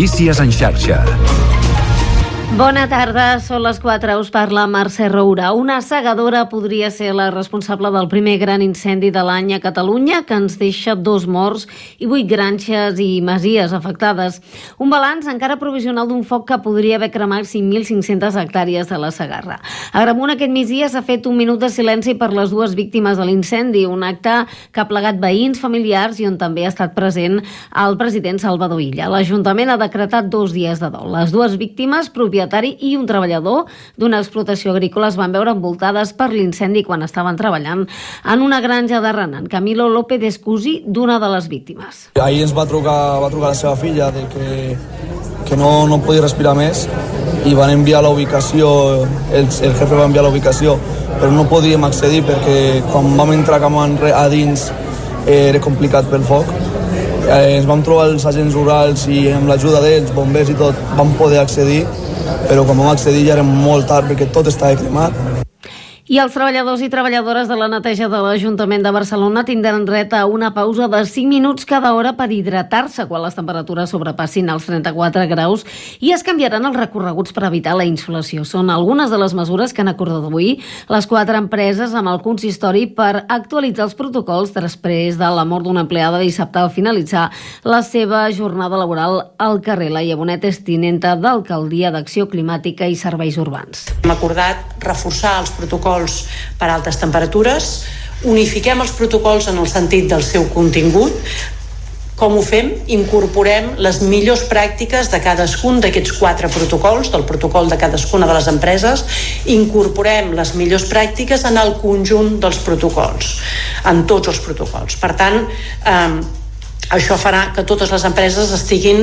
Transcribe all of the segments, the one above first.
Notícies en xarxa. Bona tarda, són les 4, us parla Mercè Roura. Una segadora podria ser la responsable del primer gran incendi de l'any a Catalunya, que ens deixa 2 morts i 8 granges i masies afectades. Un balanç encara provisional d'un foc que podria haver cremat 5.500 hectàrees de la Segarra. A Gramunt aquest migdia s'ha fet un minut de silenci per les 2 víctimes de l'incendi, un acte que ha plegat veïns, familiars i on també ha estat present el president Salvador Illa. L'Ajuntament ha decretat 2 dies de dol. Les 2 víctimes, propietari i un treballador d'una explotació agrícola, es van veure envoltades per l'incendi quan estaven treballant en una granja de Renan. Camilo López és cosí d'una de les víctimes. Ahir ens va trucar la seva filla de que no podia respirar més i van enviar la ubicació, el jefe va enviar la ubicació, però no podíem accedir perquè quan vam entrar a dins era complicat pel foc. Ens vam trobar els agents rurals i amb l'ajuda d'ells, bombers i tot, vam poder accedir, però quan vam accedir ja era molt tard perquè tot estava cremat. I els treballadors i treballadores de la neteja de l'Ajuntament de Barcelona tindran dret a una pausa de 5 minuts cada hora per hidratar-se quan les temperatures sobrepassin els 34 graus i es canviaran els recorreguts per evitar la insolació. Són algunes de les mesures que han acordat avui les 4 empreses amb el consistori per actualitzar els protocols després de la mort d'una empleada dissabte al finalitzar la seva jornada laboral al carrer. Laia Bonet és tinenta d'Alcaldia d'Acció Climàtica i Serveis Urbans. Hem acordat reforçar els protocols per altes temperatures, unifiquem els protocols en el sentit del seu contingut. Com ho fem? Incorporem les millors pràctiques de cadascun d'aquests 4 protocols, del protocol de cadascuna de les empreses, incorporem les millors pràctiques en el conjunt dels protocols, en tots els protocols. Per tant, això farà que totes les empreses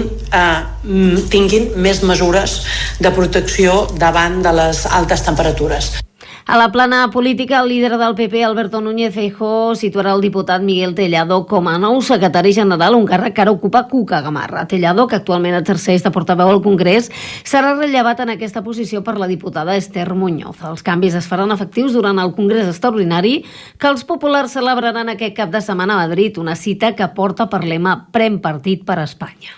tinguin més mesures de protecció davant de les altes temperatures. A la plana política, el líder del PP, Alberto Núñez Feijóo, situarà el diputat Miguel Tellado com a nou secretari general, un càrrec que ara ocupa Cuca Gamarra. Tellado, que actualment exerceix de portaveu al Congrés, serà rellevat en aquesta posició per la diputada Esther Muñoz. Els canvis es faran efectius durant el Congrés extraordinari que els populars celebraran aquest cap de setmana a Madrid, una cita que porta per lema Pren partit per Espanya.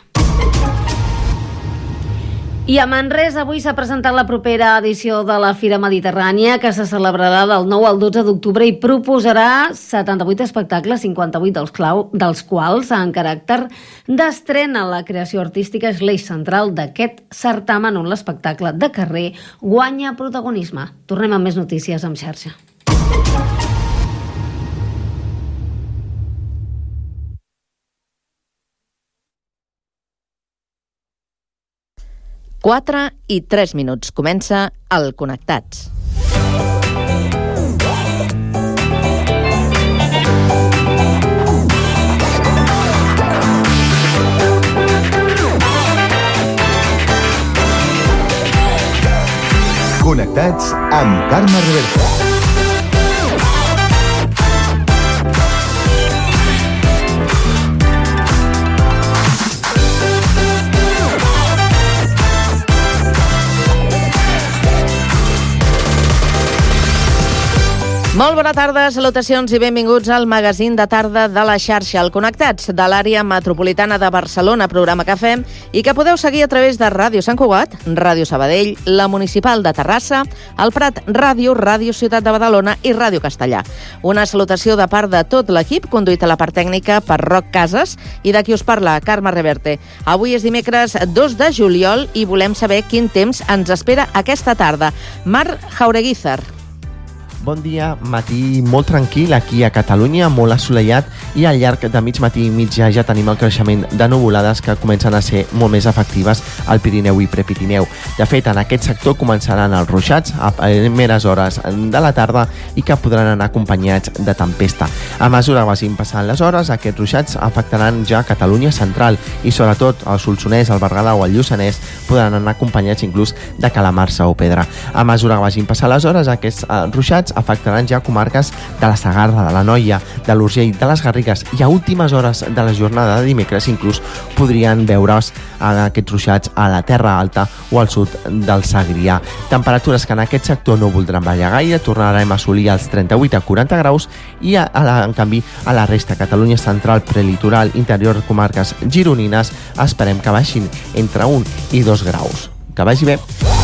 I a Manresa avui s'ha presentat la propera edició de la Fira Mediterrània, que se celebrarà del 9 al 12 d'octubre i proposarà 78 espectacles, 58 dels quals en caràcter d'estrena. La creació artística és l'eix central d'aquest certamen on l'espectacle de carrer guanya protagonisme. Tornem amb més notícies en xarxa. Quatre i 3 minuts. Comença el Connectats. Connectats amb Carme Reverte. Molt bona tarda, salutacions i benvinguts al magazín de tarda de la xarxa, el Connectats, de l'àrea metropolitana de Barcelona, programa que fem i que podeu seguir a través de Ràdio Sant Cugat, Ràdio Sabadell, la Municipal de Terrassa, el Prat Ràdio, Ràdio Ciutat de Badalona i Ràdio Castellà. Una salutació de part de tot l'equip, conduït a la part tècnica per Roc Casas i de qui us parla, Carme Reverte. Avui és dimecres 2 de juliol i volem saber quin temps ens espera aquesta tarda. Mar Jaureguizar. Bon dia, matí molt tranquil aquí a Catalunya, molt assolellat i al llarg de mig matí i mitjà ja tenim el creixement de nuvolades que comencen a ser molt més efectives al Pirineu i Prepirineu. De fet, en aquest sector començaran els ruixats a primeres hores de la tarda i que podran anar acompanyats de tempesta. A mesura que vagin passant les hores, aquests ruixats afectaran ja Catalunya central i sobretot el Solsonès, el Berguedà o el Lluçanès podran anar acompanyats inclús de calamarsa o pedra. A mesura que vagin passant les hores, aquests ruixats truixats afectaran ja comarques de la Segarra, de l'Anoia, de l'Urgell, de les Garrigues, i a últimes hores de la jornada de dimecres inclús podrien veure's aquests truixats a la Terra Alta o al sud del Segrià. Temperatures que en aquest sector no voldran ballar gaire, tornarem a assolir els 38 a 40 graus i en canvi a la resta, Catalunya central, prelitoral, interior, comarques gironines, esperem que baixin entre 1 i 2 graus. Que vagi bé!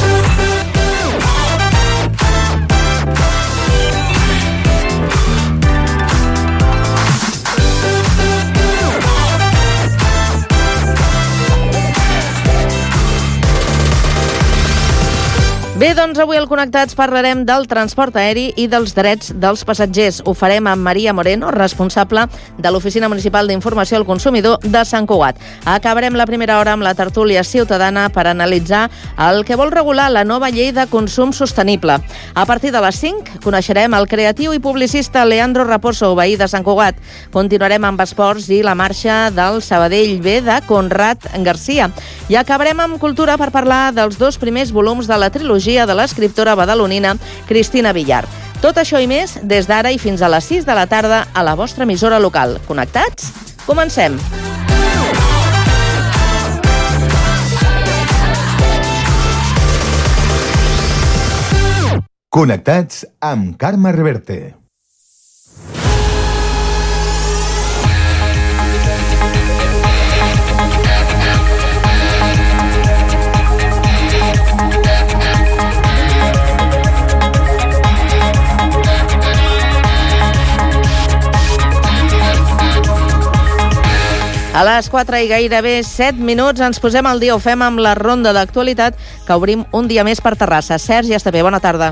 Bé, doncs avui al Connectats parlarem del transport aeri i dels drets dels passatgers. Ho farem amb Maria Moreno, responsable de l'Oficina Municipal d'Informació al Consumidor de Sant Cugat. Acabarem la primera hora amb la tertúlia ciutadana per analitzar el que vol regular la nova llei de consum sostenible. A partir de les 5 coneixerem el creatiu i publicista Leandro Raposo, veí de Sant Cugat. Continuarem amb esports i la marxa del Sabadell B de Conrad Garcia. I acabarem amb cultura per parlar dels 2 primers volums de la trilogia de l'escriptora badalonina Cristina Villar. Tot això i més des d'ara i fins a les 6 de la tarda a la vostra emissora local. Connectats? Comencem! Connectats amb Carme Reverte. A les 4 i gairebé 7 minuts ens posem al dia, ho fem amb la ronda d'actualitat que obrim un dia més per Terrassa. Sergi Estapé, bona tarda.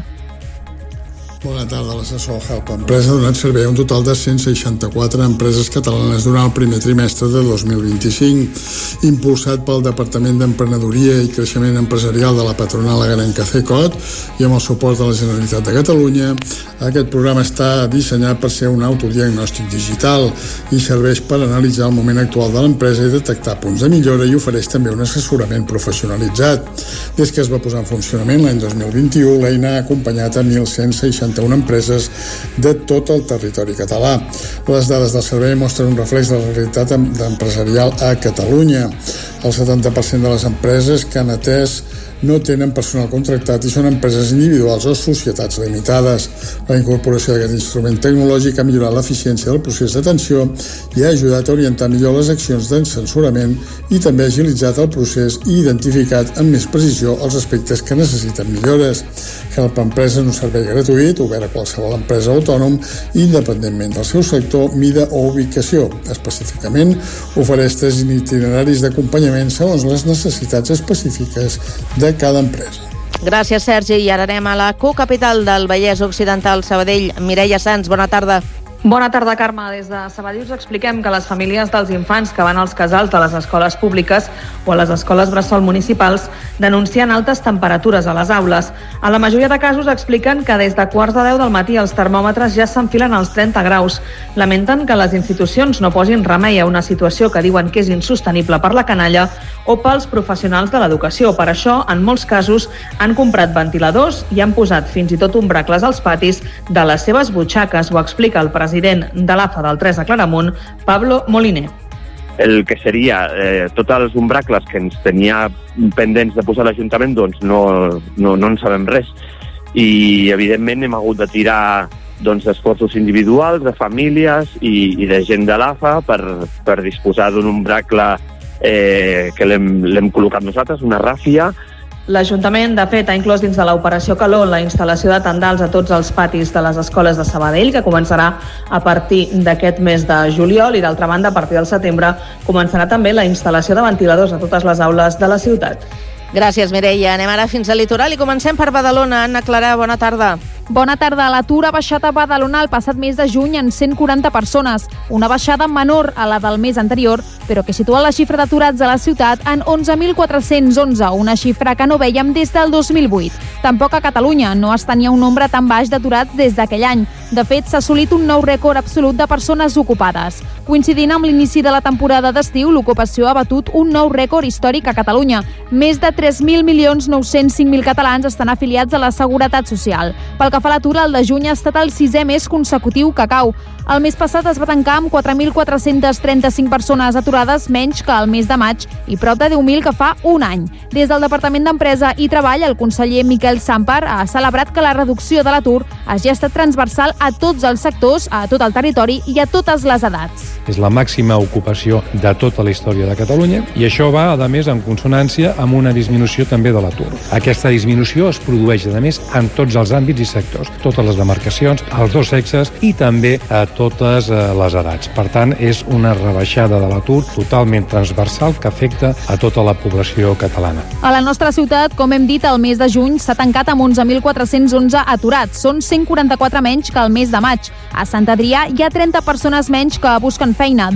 Bona tarda. L'assessor Help Empresa ha donat servei a un total de 164 empreses catalanes durant el primer trimestre de 2025. Impulsat pel Departament d'Emprenedoria i Creixement Empresarial de la patronal agarenca CECOT i amb el suport de la Generalitat de Catalunya, aquest programa està dissenyat per ser un autodiagnòstic digital i serveix per analitzar el moment actual de l'empresa i detectar punts de millora, i ofereix també un assessorament professionalitzat. Des que es va posar en funcionament l'any 2021, l'eina ha acompanyat a 1.161 empreses de tot el territori català. Les dades del servei mostren un reflex de la realitat empresarial a Catalunya. El 70% de les empreses que han atès no tenen personal contractat i són empreses individuals o societats limitades. La incorporació d'aquest instrument tecnològic ha millorat l'eficiència del procés d'atenció i ha ajudat a orientar millor les accions d'encensurament i també ha agilitzat el procés i identificat amb més precisió els aspectes que necessiten millores. Help Empresa és un servei gratuït, obert a qualsevol empresa o autònom, independentment del seu sector, mida o ubicació. Específicament, ofereix 3 itineraris d'acompanyament segons les necessitats específiques de cada empresa. Gràcies, Sergi. I ara anem a la cocapital del Vallès Occidental, Sabadell. Mireia Sans, bona tarda. Bona tarda, Carme. Des de Sabadell us expliquem que les famílies dels infants que van als casals de les escoles públiques o a les escoles bressol municipals denuncien altes temperatures a les aules. A la majoria de casos expliquen que des de 9:15 del matí els termòmetres ja s'enfilen als 30 graus. Lamenten que les institucions no posin remei a una situació que diuen que és insostenible per la canalla o pels professionals de l'educació. Per això, en molts casos, han comprat ventiladors i han posat fins i tot ombracles als patis de les seves butxaques. Ho explica el president de l'AFA del 3 de Claramunt, Pablo Moliner. El que seria tots els ombracles que ens tenia pendents de posar l'Ajuntament, doncs no en sabem res. I, evidentment, hem hagut de tirar esforços individuals, de famílies i de gent de l'AFA per disposar d'un ombracle que l'hem col·locat nosaltres, una ràfia. L'Ajuntament, de fet, ha inclòs dins de l'Operació Calor la instal·lació de tendals a tots els patis de les escoles de Sabadell, que començarà a partir d'aquest mes de juliol, i d'altra banda, a partir del setembre, començarà també la instal·lació de ventiladors a totes les aules de la ciutat. Gràcies, Mireia. Anem ara fins al litoral i comencem per Badalona. Anna Clara, bona tarda. Bona tarda. L'atur ha baixat a Badalona el passat mes de juny en 140 persones, una baixada menor a la del mes anterior, però que situa la xifra d'aturats a la ciutat en 11.411, una xifra que no vèiem des del 2008. Tampoc a Catalunya no es tenia un nombre tan baix d'aturats des d'aquell any. De fet, s'ha assolit un nou rècord absolut de persones ocupades. Coincidint amb l'inici de la temporada d'estiu, l'ocupació ha batut un nou rècord històric a Catalunya. Més de 3.905.000 catalans estan afiliats a la Seguretat Social. Pel que fa a l'atur, el de juny ha estat el 6è mes consecutiu que cau. El mes passat es va tancar amb 4.435 persones aturades menys que el mes de maig i prop de 10.000 que fa un any. Des del Departament d'Empresa i Treball, el conseller Miquel Sàmper ha celebrat que la reducció de l'atur hagi estat transversal a tots els sectors, a tot el territori i a totes les edats. És la màxima ocupació de tota la història de Catalunya i això va, a més, en consonància amb una disminució també de l'atur. Aquesta disminució es produeix, a més, en tots els àmbits i sectors, totes les demarcacions, els dos sexes i també a totes les edats. Per tant, és una rebaixada de l'atur totalment transversal que afecta a tota la població catalana. A la nostra ciutat, com hem dit, el mes de juny s'ha tancat amb 11.411 aturats. Són 144 menys que el mes de maig. A Sant Adrià hi ha 30 persones menys que busquen feina,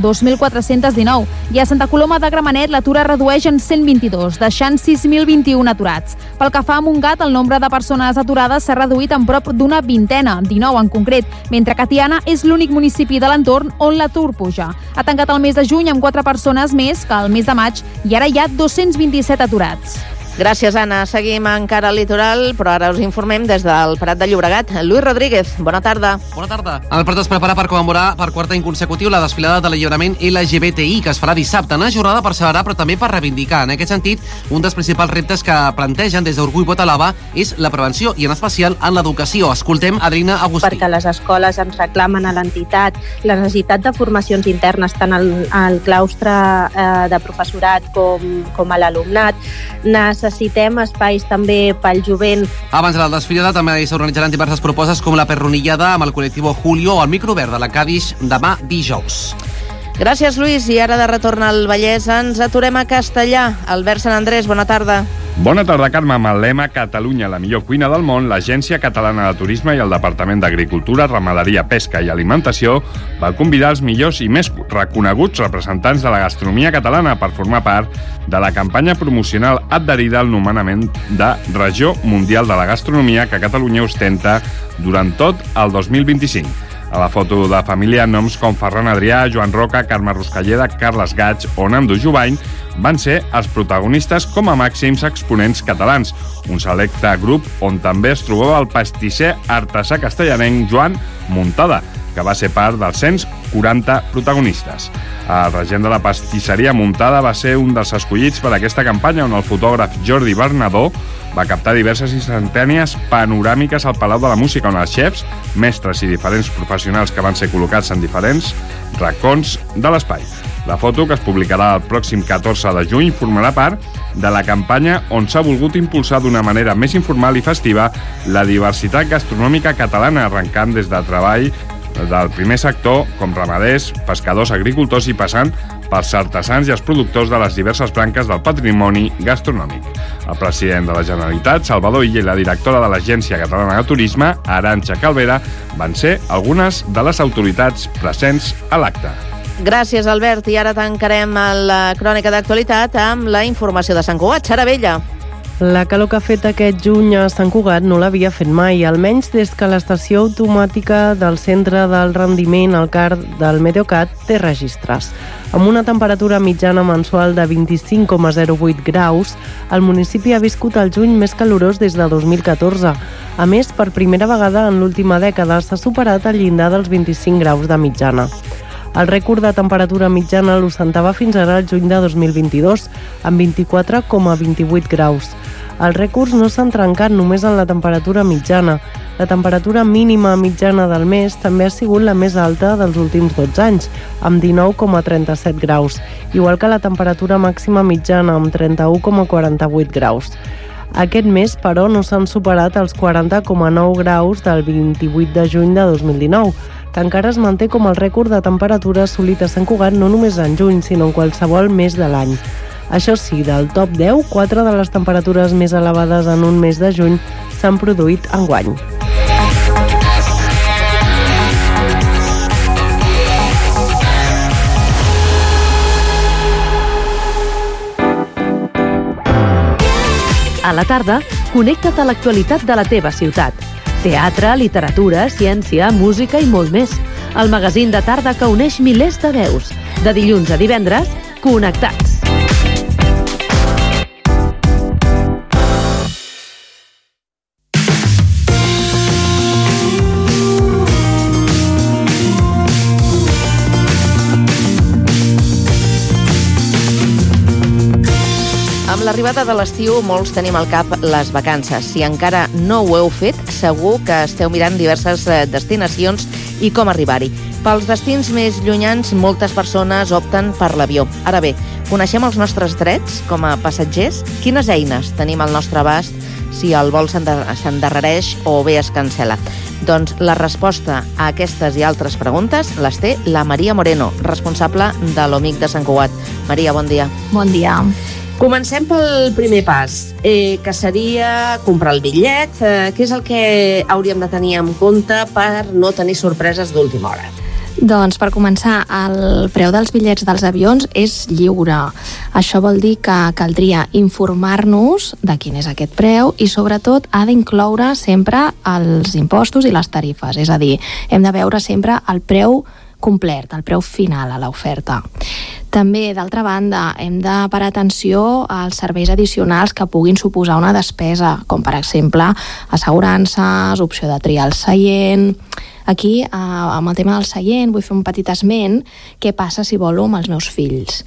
2.419. I a Santa Coloma de Gramenet l'atur es redueix en 122, deixant 6.021 aturats. Pel que fa a Montgat, el nombre de persones aturades s'ha reduït en prop d'una vintena, 19 en concret, mentre que Tiana és l'únic municipi de l'entorn on l'atur puja. Ha tancat el mes de juny amb 4 persones més que el mes de maig i ara hi ha 227 aturats. Gràcies, Anna. Seguim encara al litoral, però ara us informem des del Prat de Llobregat. Lluís Rodríguez, bona tarda. Bona tarda. El Prat es prepara per commemorar per quart any consecutiu la desfilada de l'alliberament LGBTI, que es farà dissabte. Una jornada per celebrar, però també per reivindicar. En aquest sentit, un dels principals reptes que plantegen des d'Orgull Vota Lava és la prevenció i, en especial, en l'educació. Escoltem Adriana Agustí. Perquè les escoles ens reclamen a l'entitat la necessitat de formacions internes tant al claustre de professorat com a l'alumnat. Necessitem espais també pel jovent. Abans de la desfilada també s'organitzaran diverses propostes com la perronillada amb el col·lectiu Julio o el microverd de la Cadix demà dijous. Gràcies, Lluís. I ara de retorn al Vallès ens aturem a Castellà. Albert Sant Andrés, bona tarda. Bona tarda, Carme. Amb el lema Catalunya, la millor cuina del món, l'Agència Catalana de Turisme i el Departament d'Agricultura, Ramaderia, Pesca i Alimentació va convidar els millors i més reconeguts representants de la gastronomia catalana per formar part de la campanya promocional adherida al nomenament de Regió Mundial de la Gastronomia que Catalunya ostenta durant tot el 2025. A la foto de família, noms com Ferran Adrià, Joan Roca, Carme Ruscalleda, Carles Gaig o Nando Jubany van ser els protagonistes com a màxims exponents catalans, un selecte grup on també es trobava el pastisser artesà castellanenc Joan Muntada, que va ser part dels 140 protagonistes. El regent de la pastisseria Muntada va ser un dels escollits per a aquesta campanya, on el fotògraf Jordi Bernadó va captar diverses instantànies panoràmiques al Palau de la Música, on els xefs, mestres i diferents professionals que van ser col·locats en diferents racons de l'espai. La foto, que es publicarà el pròxim 14 de juny, formarà part de la campanya on s'ha volgut impulsar d'una manera més informal i festiva la diversitat gastronòmica catalana, arrencant des de treball del primer sector, com ramaders, pescadors, agricultors i passant pels artesans i els productors de les diverses branques del patrimoni gastronòmic. El president de la Generalitat, Salvador Illa, i la directora de l'Agència Catalana de Turisme, Arantxa Calvera, van ser algunes de les autoritats presents a l'acte. Gràcies, Albert. I ara tancarem la crònica d'actualitat amb la informació de Sant Cugat. Sara Vella. La calor que ha fet aquest juny a Sant Cugat no l'havia fet mai, almenys des que l'estació automàtica del centre del rendiment al CAR del Meteocat té registres. Amb una temperatura mitjana mensual de 25,08 graus, el municipi ha viscut el juny més calorós des de 2014. A més, per primera vegada en l'última dècada s'ha superat el llindar dels 25 graus de mitjana. El rècord de temperatura mitjana l'ostentava fins ara el juny de 2022, amb 24,28 graus. Els rècords no s'han trencat només en la temperatura mitjana. La temperatura mínima mitjana del mes també ha sigut la més alta dels últims 12 anys, amb 19,37 graus, igual que la temperatura màxima mitjana, amb 31,48 graus. Aquest mes, però, no s'han superat els 40,9 graus del 28 de juny de 2019, que encara es manté com el rècord de temperatura assolit a Sant Cugat no només en juny, sinó en qualsevol mes de l'any. Això sí, del top 10, 4 de les temperatures més elevades en un mes de juny s'han produït enguany. A la tarda, Connecta't a l'actualitat de la teva ciutat. Teatre, literatura, ciència, música i molt més. El magazín de tarda que uneix milers de veus. De dilluns a divendres, Connectats. Amb l'arribada de l'estiu, molts tenim al cap les vacances. Si encara no ho heu fet, segur que esteu mirant diverses destinacions i com arribar-hi. Pels destins més llunyans, moltes persones opten per l'avió. Ara bé, coneixem els nostres drets com a passatgers? Quines eines tenim al nostre abast si el vol s'endarrereix o bé es cancel·la? Doncs la resposta a aquestes i altres preguntes les té la Maria Moreno, responsable de l'OMIC de Sant Cugat. Maria, bon dia. Bon dia. Comencem pel primer pas, que seria comprar el bitllet. Què és el que hauríem de tenir en compte per no tenir sorpreses d'última hora? Doncs, per començar, el preu dels bitllets dels avions és lliure. Això vol dir que caldria informar-nos de quin és aquest preu i, sobretot, ha d'incloure sempre els impostos i les tarifes. És a dir, hem de veure sempre el preu complet, el preu final a l'oferta. També, d'altra banda, hem de parar atenció als serveis addicionals que puguin suposar una despesa, com per exemple assegurances, opció de triar el seient. Aquí, amb el tema del seient, vull fer un petit esment. Què passa si volo amb els meus fills?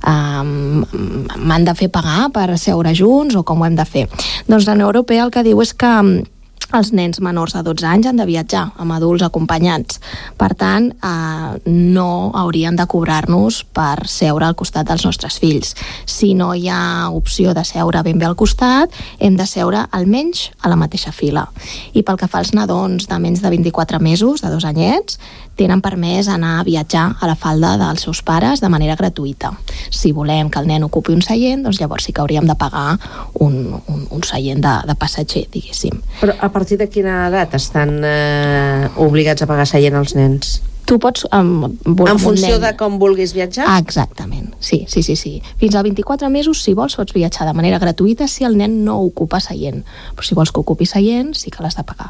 M'han de fer pagar per seure junts o com ho hem de fer? Doncs la Unió Europea el que diu és que els nens menors de 12 anys han de viatjar amb adults acompanyats. Per tant, no haurien de cobrar-nos per seure al costat dels nostres fills. Si no hi ha opció de seure ben bé al costat, hem de seure almenys a la mateixa fila. I pel que fa als nadons de menys de 24 mesos, de 2 anyets, tenen permès anar a viatjar a la falda dels seus pares de manera gratuïta. Si volem que el nen ocupi un seient, doncs llavors sí que hauríem de pagar un seient de passatger, diguéssim. Però a partir de quina edat estan obligats a pagar seient els nens? Tu pots... En funció de com vulguis viatjar? Exactament, sí. Fins a 24 mesos, si vols, pots viatjar de manera gratuïta si el nen no ocupa seient. Però si vols que ocupi seient, sí que l'has de pagar.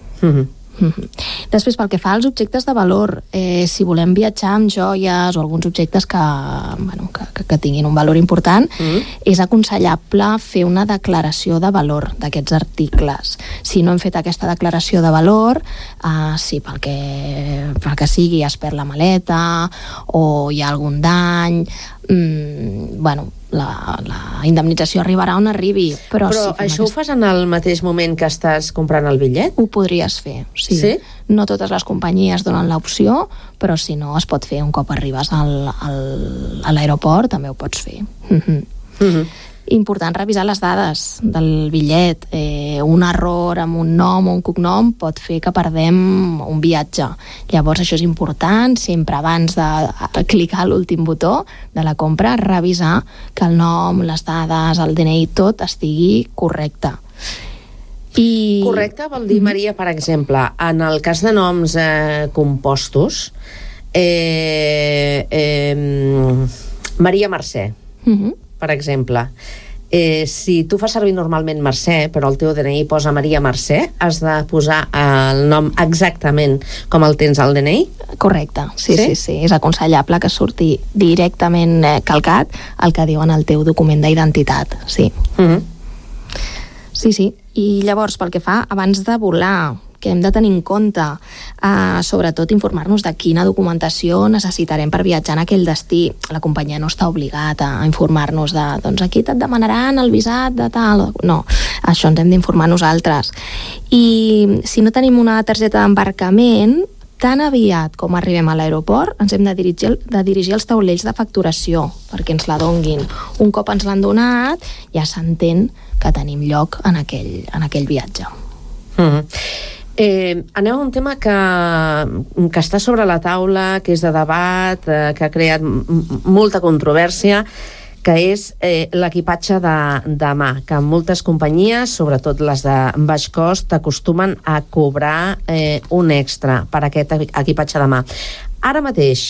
Després, pel que fa als objectes de valor, si volem viatjar amb joies o alguns objectes que tinguin un valor important, és aconsellable fer una declaració de valor d'aquests articles. Si no hem fet aquesta declaració de valor, si pel que sigui es perd la maleta o hi ha algun dany, la indemnització arribarà on arribi. Però això ho fas en el mateix moment que estàs comprant el bitllet? Ho podries fer, sí. No totes les companyies donen l'opció, però si no es pot fer un cop arribes a l'aeroport, també ho pots fer. Important revisar les dades del bitllet. Un error amb un nom o un cognom pot fer que perdem un viatge. Llavors això és important, sempre abans de clicar l'últim botó de la compra, revisar que el nom, les dades, el DNI, tot estigui correcte. Correcte vol dir, Maria, per exemple, en el cas de noms compostos, Maria Mercè, per exemple, si tu fas servir normalment Mercè, però el teu DNI posa Maria Mercè, has de posar el nom exactament com el tens al DNI? Correcte, sí. És aconsellable que surti directament calcat el que diu en el teu document d'identitat, sí. Sí. I llavors, pel que fa, abans de volar, que hem de tenir en compte, sobretot informar-nos de quina documentació necessitarem per viatjar en aquell destí. La companyia no està obligat a informar-nos de, doncs aquí et demanaran el visat de tal... No, això ens hem d'informar nosaltres. I si no tenim una targeta d'embarcament, tan aviat com arribem a l'aeroport ens hem de dirigir als taulells de facturació perquè ens la donguin. Un cop ens l'han donat, ja s'entén que tenim lloc en aquell viatge. Anem a un tema que està sobre la taula, que és de debat, que ha creat molta controvèrsia, que és l'equipatge de mà, que moltes companyies, sobretot les de baix cost, acostumen a cobrar un extra per aquest equipatge de mà. Ara mateix,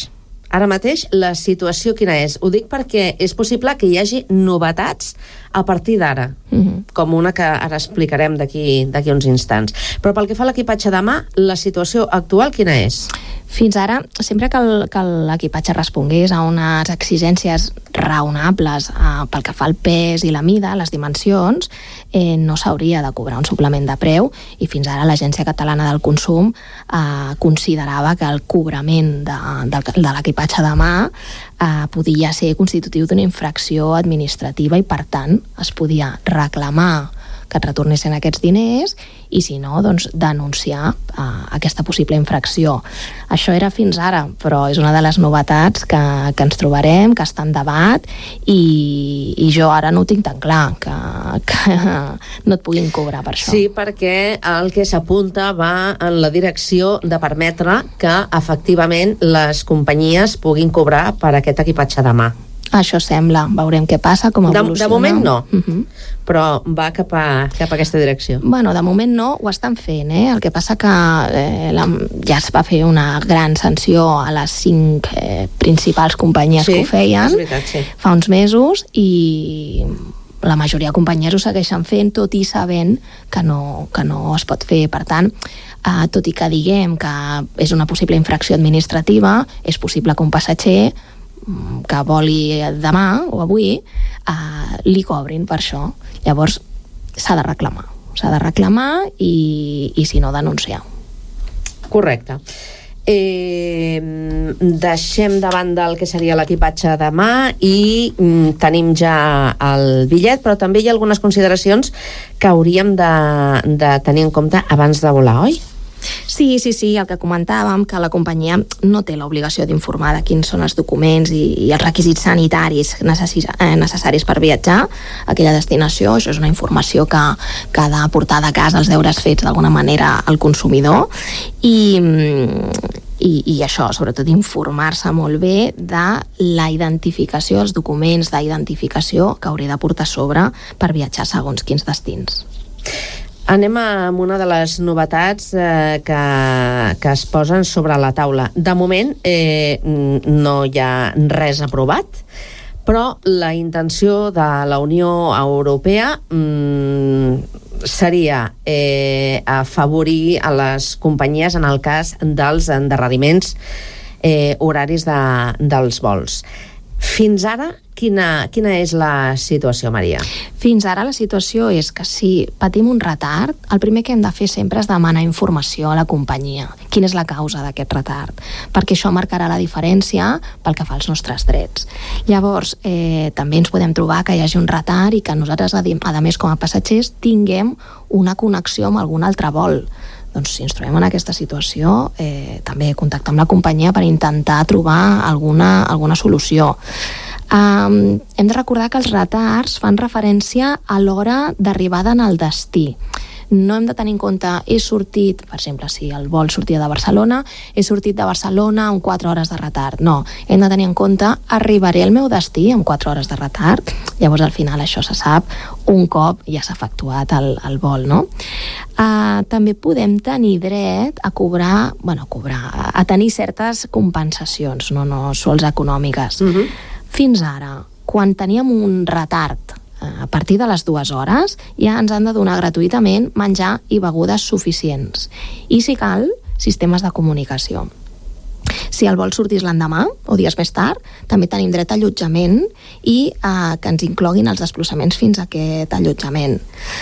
ara mateix la situació quina és? Ho dic perquè és possible que hi hagi novetats a partir d'ara, com una que ara explicarem d'aquí uns instants. Però pel que fa a l'equipatge de mà, la situació actual quina és? Fins ara, sempre que l'equipatge respongués a unes exigències raonables pel que fa al pes i la mida, les dimensions, no s'hauria de cobrar un suplement de preu, i fins ara l'Agència Catalana del Consum considerava que el cobrament de l'equipatge de mà podia ser constitutiu d'una infracció administrativa i, per tant, es podia reclamar que et retornessin aquests diners i, si no, doncs, denunciar aquesta possible infracció. Això era fins ara, però és una de les novetats que ens trobarem, que està en debat, i jo ara no ho tinc tan clar, que no et puguin cobrar per això. Sí, perquè el que s'apunta va en la direcció de permetre que, efectivament, les companyies puguin cobrar per aquest equipatge de mà. Això sembla, veurem què passa, com evoluciona. De moment no, però va cap a aquesta direcció. Bueno, de moment no, ho estan fent, El que passa que ja es va fer una gran sanció a les 5 principals companyies que ho feien, és veritat, sí, fa uns mesos, i la majoria de companyies ho segueixen fent, tot i sabent que no es pot fer. Per tant, tot i que diguem que és una possible infracció administrativa, és possible que un passatger que voli demà o avui li cobrin per això. Llavors s'ha de reclamar i si no, denunciar. Correcte. Deixem de banda el que seria l'equipatge de mà i tenim ja el bitllet, però també hi ha algunes consideracions que hauríem de tenir en compte abans de volar, oi? Sí, el que comentàvem, que la companyia no té l'obligació d'informar de quins són els documents i els requisits sanitaris necessaris per viatjar a aquella destinació. Això és una informació que ha de portar de casa els deures fets d'alguna manera al consumidor, i això, sobretot informar-se molt bé de la identificació, els documents d'identificació que hauria de portar a sobre per viatjar segons quins destins. Anem amb una de les novetats que es posen sobre la taula. De moment no hi ha res aprovat, però la intenció de la Unió Europea seria afavorir a les companyies en el cas dels endarreriments horaris dels vols. Fins ara, quina és la situació, Maria? Fins ara la situació és que si patim un retard, el primer que hem de fer sempre és demanar informació a la companyia. Quina és la causa d'aquest retard? Perquè això marcarà la diferència pel que fa als nostres drets. Llavors, també ens podem trobar que hi hagi un retard i que nosaltres, a més, com a passatgers, tinguem una connexió amb algun altre vol. Doncs si ens trobem en aquesta situació, també contactar amb la companyia per intentar trobar alguna solució. Hem de recordar que els retards fan referència a l'hora d'arribada en el destí. No hem de tenir en compte, he sortit, per exemple, si el vol sortia de Barcelona, he sortit de Barcelona amb 4 hores de retard. No, hem de tenir en compte, arribaré al meu destí amb 4 hores de retard. Llavors, al final, això se sap un cop ja s'ha efectuat el vol, no? També podem tenir dret a a tenir certes compensacions, no sols econòmiques. Fins ara, quan teníem un retard a partir de les 2 hores, ja ens han de donar gratuïtament menjar i begudes suficients. I, si cal, sistemes de comunicació. Si el vol sortís l'endemà o dies més tard, també tenim dret a allotjament i que ens incloguin els desplaçaments fins a aquest allotjament.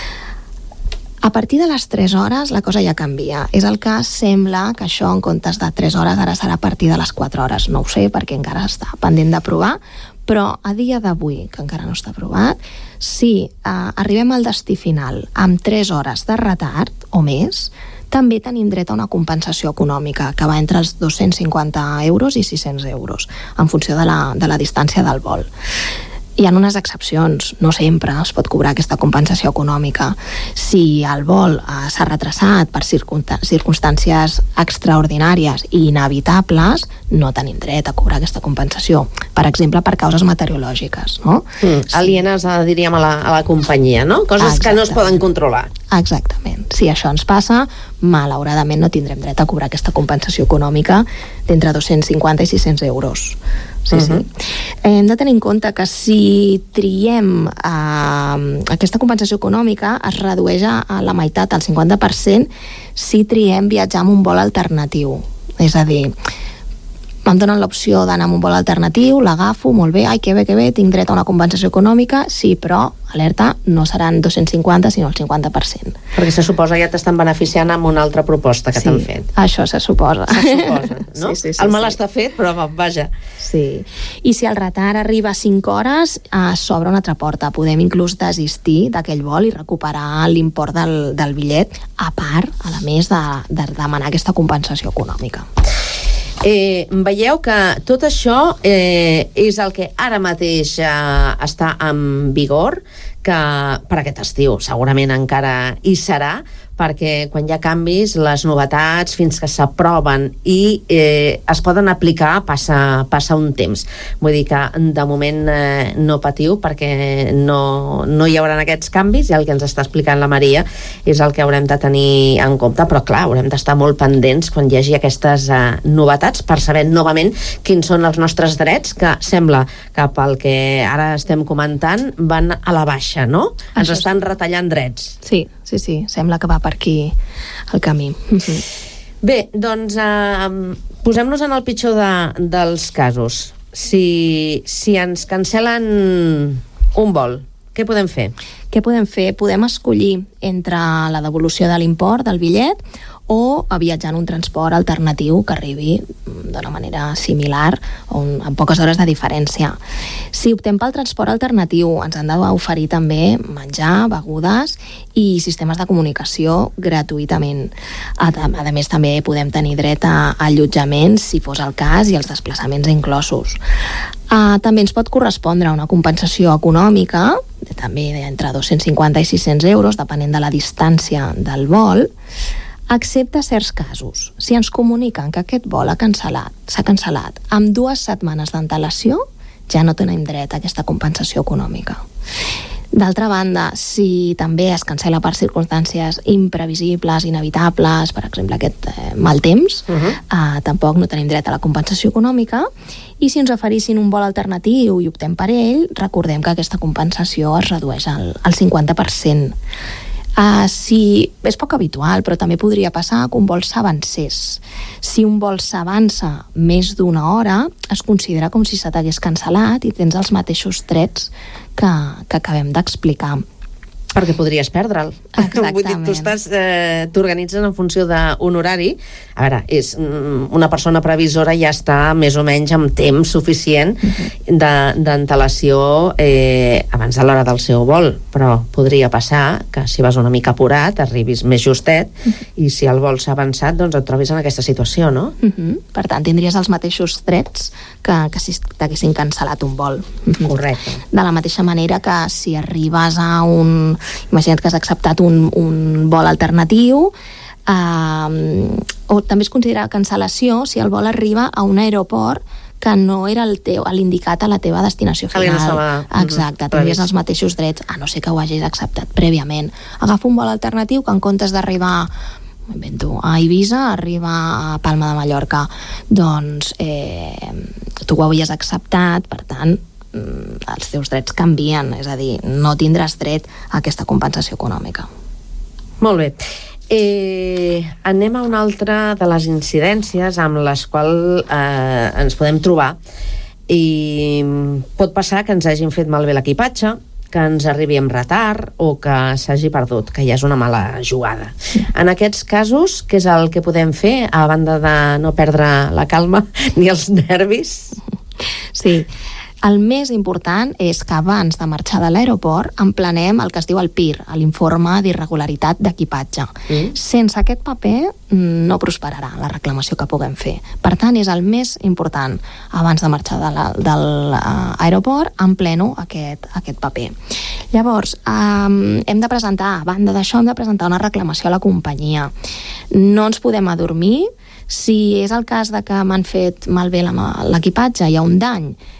A partir de les 3 hores la cosa ja canvia. És el que sembla que això, en comptes de 3 hores, ara serà a partir de les 4 hores. No ho sé, perquè encara està pendent d'aprovar, però a dia d'avui, que encara no està aprovat, si arribem al destí final amb 3 hores de retard o més, també tenim dret a una compensació econòmica que va entre els 250 euros i 600 euros, en funció de la distància del vol. Hi ha unes excepcions, no sempre es pot cobrar aquesta compensació econòmica. Si el vol s'ha retrasat per circumstàncies extraordinàries i inevitables, no tenim dret a cobrar aquesta compensació. Per exemple, per causes meteorològiques, no? Alienes, diríem, a la companyia, no? Coses que no es poden controlar. Exactament. Si això ens passa, malauradament no tindrem dret a cobrar aquesta compensació econòmica d'entre 250 i 600 euros. Sí. Hem de tenir en compte que si triem aquesta compensació econòmica es redueix a la meitat, al 50%, si triem viatjar amb un vol alternatiu. És a dir, em donen l'opció d'anar amb un vol alternatiu, l'agafo, molt bé, que bé, tinc dret a una compensació econòmica, sí, però, alerta, no seran 250, sinó el 50%. Perquè se suposa ja t'estan beneficiant amb una altra proposta que t'han fet. Això se suposa. No? Sí, el mal està fet, però vaja. Sí. I si el retard arriba a 5 hores, s'obre una altra porta. Podem inclús desistir d'aquell vol i recuperar l'import del bitllet, a part, a més de demanar aquesta compensació econòmica. Veieu que tot això és el que ara mateix està en vigor, que per aquest estiu segurament encara hi serà, perquè quan hi ha canvis, les novetats fins que s'aproven i es poden aplicar passa un temps. Vull dir que de moment no patiu, perquè no hi haurà aquests canvis, i el que ens està explicant la Maria és el que haurem de tenir en compte, però clar, haurem d'estar molt pendents quan hi hagi aquestes novetats per saber novament quins són els nostres drets, que sembla que pel que ara estem comentant van a la baixa, no? Ens estan retallant drets. Sí, sembla que va per aquí el camí. Bé, doncs posem-nos en el pitjor dels casos. Si ens cancel·len un vol, què podem fer? Què podem fer? Podem escollir entre la devolució de l'import del bitllet o a viatjar en un transport alternatiu que arribi d'una manera similar o amb poques hores de diferència. Si optem pel transport alternatiu, ens han d'oferir també menjar, begudes i sistemes de comunicació gratuïtament. A més, també podem tenir dret a allotjaments, si fos el cas, i els desplaçaments inclosos. També ens pot correspondre una compensació econòmica, també entre 250 i 600 euros, depenent de la distància del vol, excepte certs casos. Si ens comuniquen que aquest vol s'ha cancel·lat amb 2 setmanes d'antelació, ja no tenim dret a aquesta compensació econòmica. D'altra banda, si també es cancel·la per circumstàncies imprevisibles, inevitables, per exemple aquest mal temps, tampoc no tenim dret a la compensació econòmica, i si ens oferissin un vol alternatiu i optem per ell, recordem que aquesta compensació es redueix al 50%. És poc habitual, però també podria passar que un vol s'avancés. Si un vol s'avança més d'una hora, es considera com si se t'hagués cancel·lat i tens els mateixos drets que acabem d'explicar. Perquè podries perdre'l. Exactament. Vull dir, t'organitzen en funció d'un horari. A veure, una persona previsora ja està més o menys amb temps suficient d'antelació abans de l'hora del seu vol, però podria passar que si vas una mica apurat arribis més justet i si el vol s'ha avançat, doncs et trobis en aquesta situació, no? Per tant, tindries els mateixos drets que si t'haguessin cancel·lat un vol. Correcte. De la mateixa manera que si arribes a imagina't que has acceptat un vol alternatiu, o també es considera cancel·lació si el vol arriba a un aeroport que no era l'indicat a la teva destinació final. Exacte, tindries els mateixos drets, a no ser que ho hagis acceptat prèviament. Agafa un vol alternatiu que en comptes d'arribar a Eivissa, arriba a Palma de Mallorca, doncs tu ho havies acceptat, per tant els teus drets canvien, és a dir, no tindràs dret a aquesta compensació econòmica. Molt bé. Anem a una altra de les incidències amb les quals ens podem trobar, i pot passar que ens hagin fet malbé l'equipatge, que ens arribi amb retard o que s'hagi perdut, que ja és una mala jugada. En aquests casos, què és el que podem fer a banda de no perdre la calma ni els nervis? Sí, el més important és que abans de marxar de l'aeroport emplenem el que es diu el PIR, l'Informe d'Irregularitat d'Equipatge. Sense aquest paper no prosperarà la reclamació que puguem fer. Per tant, és el més important. Abans de marxar de l'aeroport, empleno aquest paper. Llavors, hem de presentar, a banda d'això, hem de presentar una reclamació a la companyia. No ens podem adormir. Si és el cas de que m'han fet malbé l'equipatge, hi ha un dany,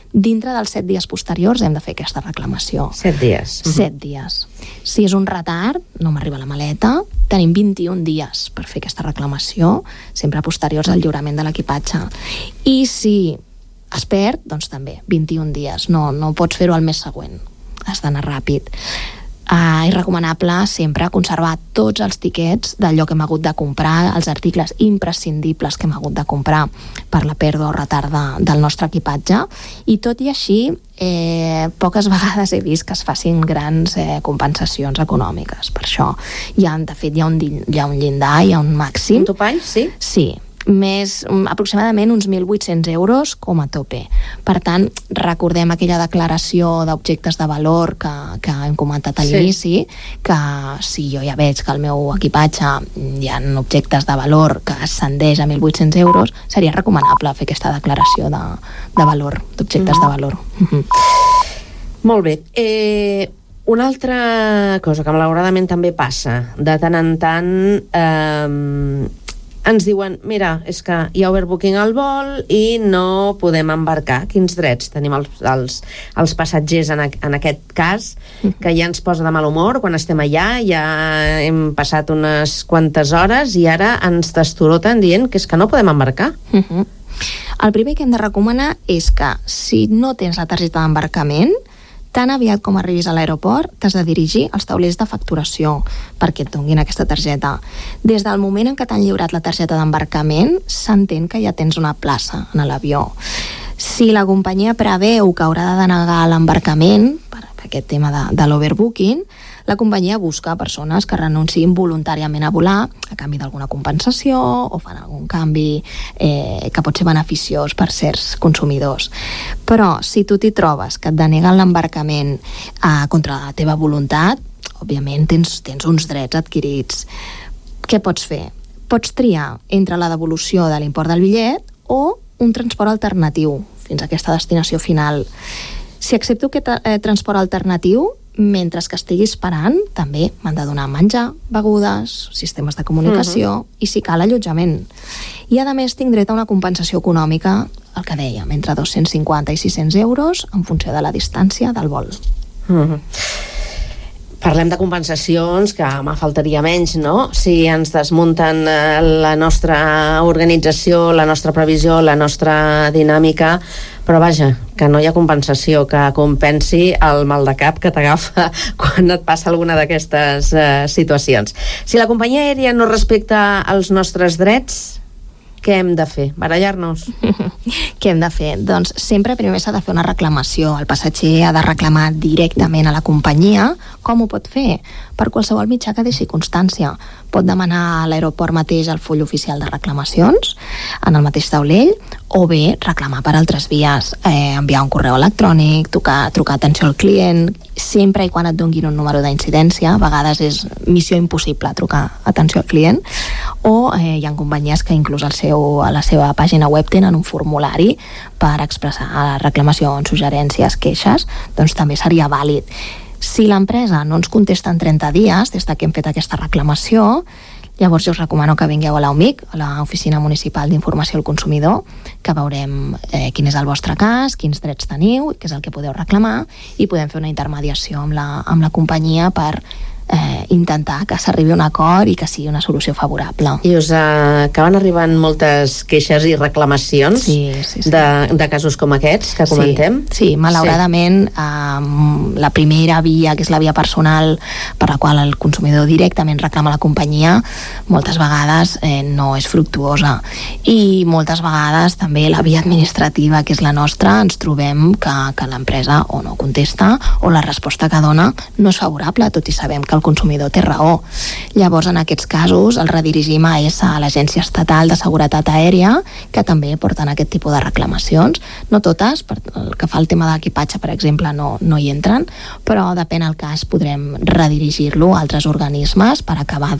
dintre dels 7 dies posteriors hem de fer aquesta reclamació. 7 dies. 7 dies. Si és un retard, no m'arriba la maleta, tenim 21 dies per fer aquesta reclamació, sempre posteriors al lliurament de l'equipatge. I si es perd, doncs també, 21 dies. No pots fer-ho al mes següent. Has d'anar ràpid. És recomanable sempre conservar tots els tiquets d'allò que hem hagut de comprar, els articles imprescindibles que hem hagut de comprar per la pèrdua o retard del nostre equipatge, i tot i així poques vegades he vist que es facin grans compensacions econòmiques. Per això, de fet, hi ha un llindar, hi ha un màxim. Un topall, sí? Sí, aproximadament uns 1.800 euros com a tope. Per tant, recordem aquella declaració d'objectes de valor que hem comentat a l'inici, que si jo ja veig que al meu equipatge hi ha objectes de valor que ascendeix a 1.800 euros, seria recomanable fer aquesta declaració de valor, d'objectes de valor. Molt bé. Una altra cosa que malauradament també passa, de tant en tant ens diuen, mira, és que hi ha overbooking al vol i no podem embarcar. Quins drets tenim els passatgers en aquest cas, que ja ens posa de mal humor quan estem allà, ja hem passat unes quantes hores i ara ens destoroten dient que és que no podem embarcar? El primer que hem de recomanar és que si no tens la targeta d'embarcament, tan aviat com arribis a l'aeroport t'has de dirigir als taulers de facturació perquè et donin aquesta targeta. Des del moment en què t'han lliurat la targeta d'embarcament s'entén que ja tens una plaça en l'avió. Si la companyia preveu que haurà de denegar l'embarcament per aquest tema de l'overbooking, la companyia busca persones que renunciïn voluntàriament a volar a canvi d'alguna compensació o fan algun canvi que pot ser beneficiós per certs consumidors. Però si tu t'hi trobes que et deneguen l'embarcament contra la teva voluntat, òbviament tens uns drets adquirits. Què pots fer? Pots triar entre la devolució de l'import del bitllet o un transport alternatiu fins a aquesta destinació final. Si accepto aquest transport alternatiu, mentre que estigui esperant, també m'han de donar menjar, begudes, sistemes de comunicació i, si cal, allotjament. I, a més, tinc dret a una compensació econòmica, el que dèiem, entre 250 i 600 euros en funció de la distància del vol. Parlem de compensacions, que me faltaria menys, no? Si ens desmunten la nostra organització, la nostra previsió, la nostra dinàmica, però vaja, que no hi ha compensació que compensi el mal de cap que t'agafa quan et passa alguna d'aquestes situacions. Si la companyia aèria no respecta els nostres drets, què hem de fer? Barallar-nos? Què hem de fer? Doncs sempre primer s'ha de fer una reclamació. El passatger ha de reclamar directament a la companyia. Com ho pot fer? Per qualsevol mitjà que deixi constància. Pot demanar a l'aeroport mateix el full oficial de reclamacions en el mateix taulell, o bé reclamar per altres vies, enviar un correu electrònic, trucar a atenció al client, sempre i quan et donguin un número d'incidència. A vegades és missió impossible trucar a atenció al client, o hi ha companyies que inclús a la seva pàgina web tenen un formulari per expressar reclamacions, suggerències, queixes, doncs també seria vàlid. Si l'empresa no ens contesta en 30 dies des que hem fet aquesta reclamació, llavors jo us recomano que vingueu a l'OMIC, a l'Oficina Municipal d'Informació al Consumidor, que veurem quin és el vostre cas, quins drets teniu, què és el que podeu reclamar, i podem fer una intermediació amb la companyia per intentar que s'arribi a un acord i que sigui una solució favorable. I us acaben arribant moltes queixes i reclamacions de casos com aquests que comentem? Sí, malauradament la primera via, que és la via personal per la qual el consumidor directament reclama a la companyia, moltes vegades no és fructuosa, i moltes vegades també la via administrativa, que és la nostra, ens trobem que l'empresa o no contesta o la resposta que dona no és favorable, tot i sabem que el consumidor té raó. Llavors, en aquests casos, el redirigim a ESA, a l'Agència Estatal de Seguretat Aèria, que també porten aquest tipus de reclamacions. No totes, per el que fa al tema de l'equipatge, per exemple, no hi entren, però depèn del cas podrem redirigir-lo a altres organismes per acabar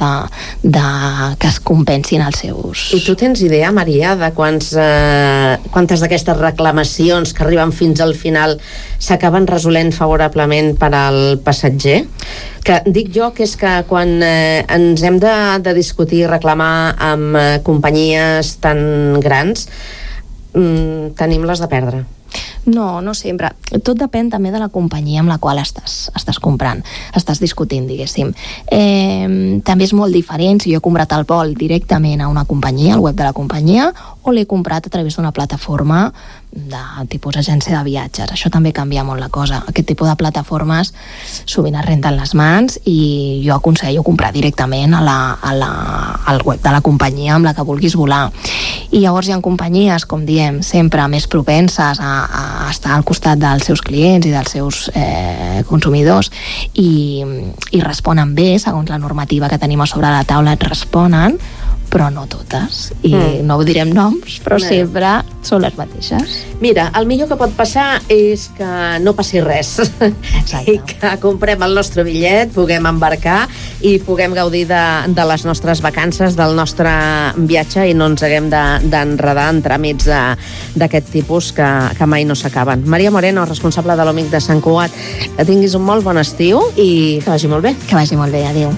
que es compensin els seus... I tu tens idea, Maria, de quantes d'aquestes reclamacions que arriben fins al final s'acaben resolent favorablement per al passatger? Que dic jo que és que quan ens hem de discutir i reclamar amb companyies tan grans, tenim les de perdre. No, no sempre. Tot depèn també de la companyia amb la qual estàs comprant, estàs discutint, diguéssim. També és molt diferent si jo he comprat el vol directament a una companyia, al web de la companyia, o l'he comprat a través d'una plataforma de tipus agència de viatges. Això també canvia molt la cosa. Aquest tipus de plataformes sovint es renten les mans i jo aconsello comprar directament al web de la companyia amb la que vulguis volar. I llavors hi ha companyies, com diem, sempre més propenses a estar al costat dels seus clients i dels seus consumidors i responen bé, segons la normativa que tenim a sobre la taula, et responen, però no totes. I no ho direm noms, però sempre són les mateixes. Mira, el millor que pot passar és que no passi res. Exacte. I que comprem el nostre bitllet, puguem embarcar i puguem gaudir de les nostres vacances, del nostre viatge i no ens haguem d'enredar en tràmits d'aquest tipus que mai no s'acaben. Maria Moreno, responsable de l'OMIC de Sant Cugat, que tinguis un molt bon estiu i que vagi molt bé. Que vagi molt bé, adéu.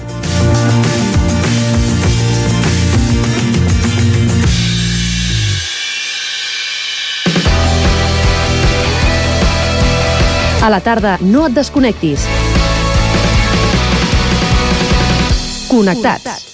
A la tarda, no et desconnectis. Connectats.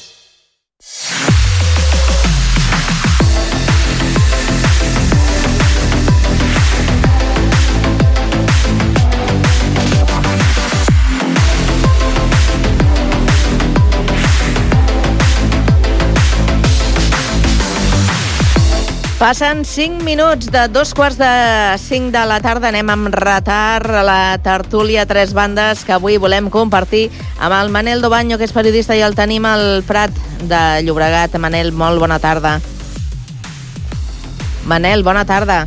Passen 5 minuts de 2:45 de la tarda. Anem amb retard a la tertúlia Tres Bandes que avui volem compartir amb el Manel Dobanyo, que és periodista, i el tenim al Prat de Llobregat. Manel, molt bona tarda. Manel, bona tarda.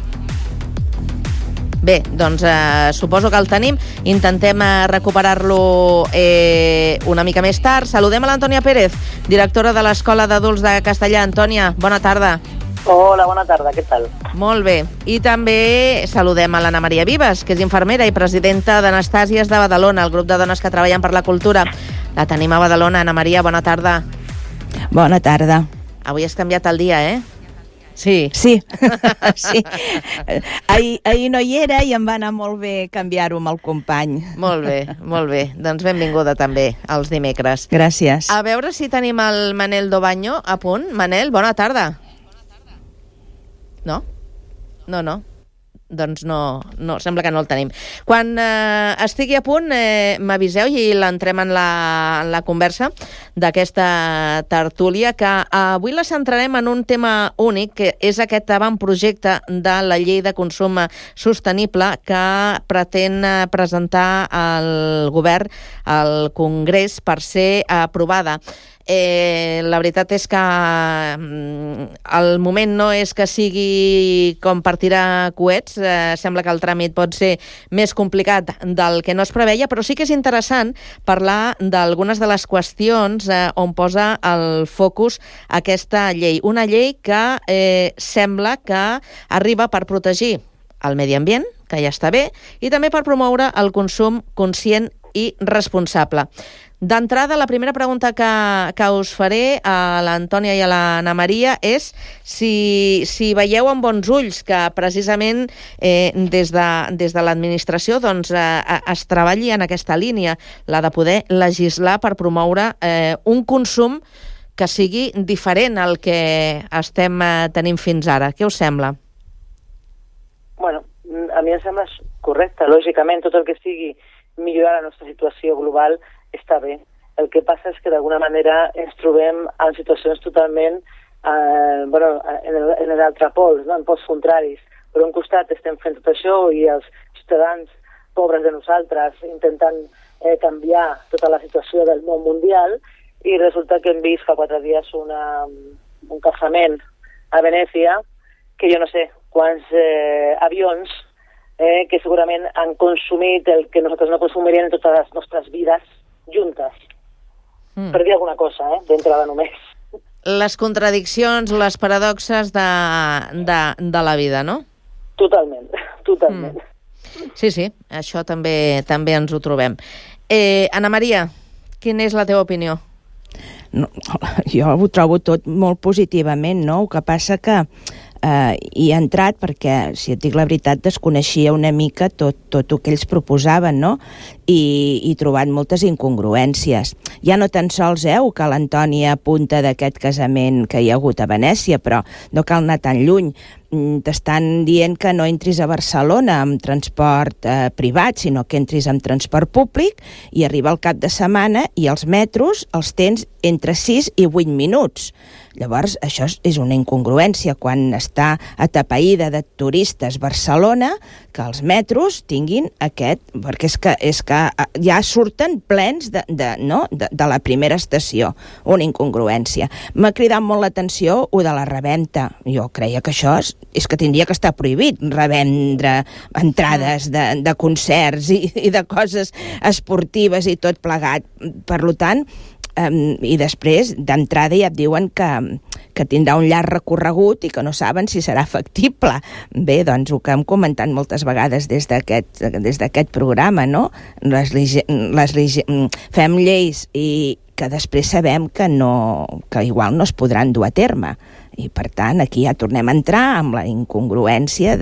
Bé, doncs suposo que el tenim. Intentem recuperar-lo una mica més tard. Saludem a l'Antònia Pérez, directora de l'Escola d'Adults de Castellà. Antònia, bona tarda. Hola, bona tarda, què tal? Molt bé. I també saludem a l'Anna Maria Vives, que és infermera i presidenta d'Anastàsies de Badalona, el grup de dones que treballen per la cultura. La tenim a Badalona. Anna Maria, bona tarda. Bona tarda. Avui has canviat el dia, eh? Sí. Sí. Sí. Ahir no hi era i em va anar molt bé canviar-ho amb el company. Molt bé, molt bé. Doncs benvinguda també els dimecres. Gràcies. A veure si tenim el Manel Dobanyo a punt. Manel, bona tarda. No? No. Doncs no, sembla que no el tenim. Quan estigui a punt, m'aviseu i l'entrem en la conversa d'aquesta tertúlia, que avui la centrarem en un tema únic, que és aquest avantprojecte de la llei de consum sostenible que pretén presentar el govern al Congrés per ser aprovada. La veritat és que el moment no és que sigui com per tirar coets, sembla que el tràmit pot ser més complicat del que no es preveia, però sí que és interessant parlar d'algunes de les qüestions on posa el focus aquesta llei. Una llei que sembla que arriba per protegir el medi ambient, que ja està bé, i també per promoure el consum conscient i responsable. D'entrada, la primera pregunta que us faré a l'Antònia i a l'Anna Maria és si veieu amb bons ulls que precisament des de l'administració es treballi en aquesta línia, la de poder legislar per promoure un consum que sigui diferent al que estem tenint fins ara. Què us sembla? Bueno, a mi em sembla correcte. Lògicament, tot el que sigui millorar la nostra situació global està bé. El que passa és que d'alguna manera ens trobem en situacions totalment en l'altre pol, no? En pols contraris. Per un costat estem fent tot això i els ciutadans pobres de nosaltres intentant canviar tota la situació del món mundial, i resulta que hem vist fa 4 dies un caçament a Venècia que jo no sé quants avions que segurament han consumit el que nosaltres no consumiríem en totes les nostres vides juntes. Per dir alguna cosa, d'entrada només. Les contradiccions, les paradoxes de la vida, no? Totalment. Sí, això també ens ho trobem. Anna Maria, quina és la teva opinió? No, jo ho trobo tot molt positivament, no? El que passa que hi he entrat perquè, si et dic la veritat, desconeixia una mica tot el que ells proposaven, no? I trobant moltes incongruències. Ja no tan sols que l'Antònia apunta d'aquest casament que hi ha hagut a Venècia, però no cal anar tan lluny. T'estan dient que no entris a Barcelona amb transport privat, sinó que entris amb transport públic, i arriba el cap de setmana i els metros els tens entre 6 i 8 minuts. Llavors, això és una incongruència quan està atapeïda de turistes Barcelona, que els metros tinguin aquest... Perquè és que ja surten plens de la primera estació. Una incongruència. M'ha cridat molt l'atenció de la revenda. Jo creia que això és que tindria que estar prohibit, revendre entrades de concerts i de coses esportives i tot plegat. Per tant, i després d'entrada ja et diuen que tindrà un llarg recorregut i que no saben si serà factible. Bé, doncs el que hem comentat moltes vegades des d'aquest programa, no? Fem lleis i que després sabem que igual no es podran dur a terme. I per tant aquí ja tornem a entrar amb la incongruència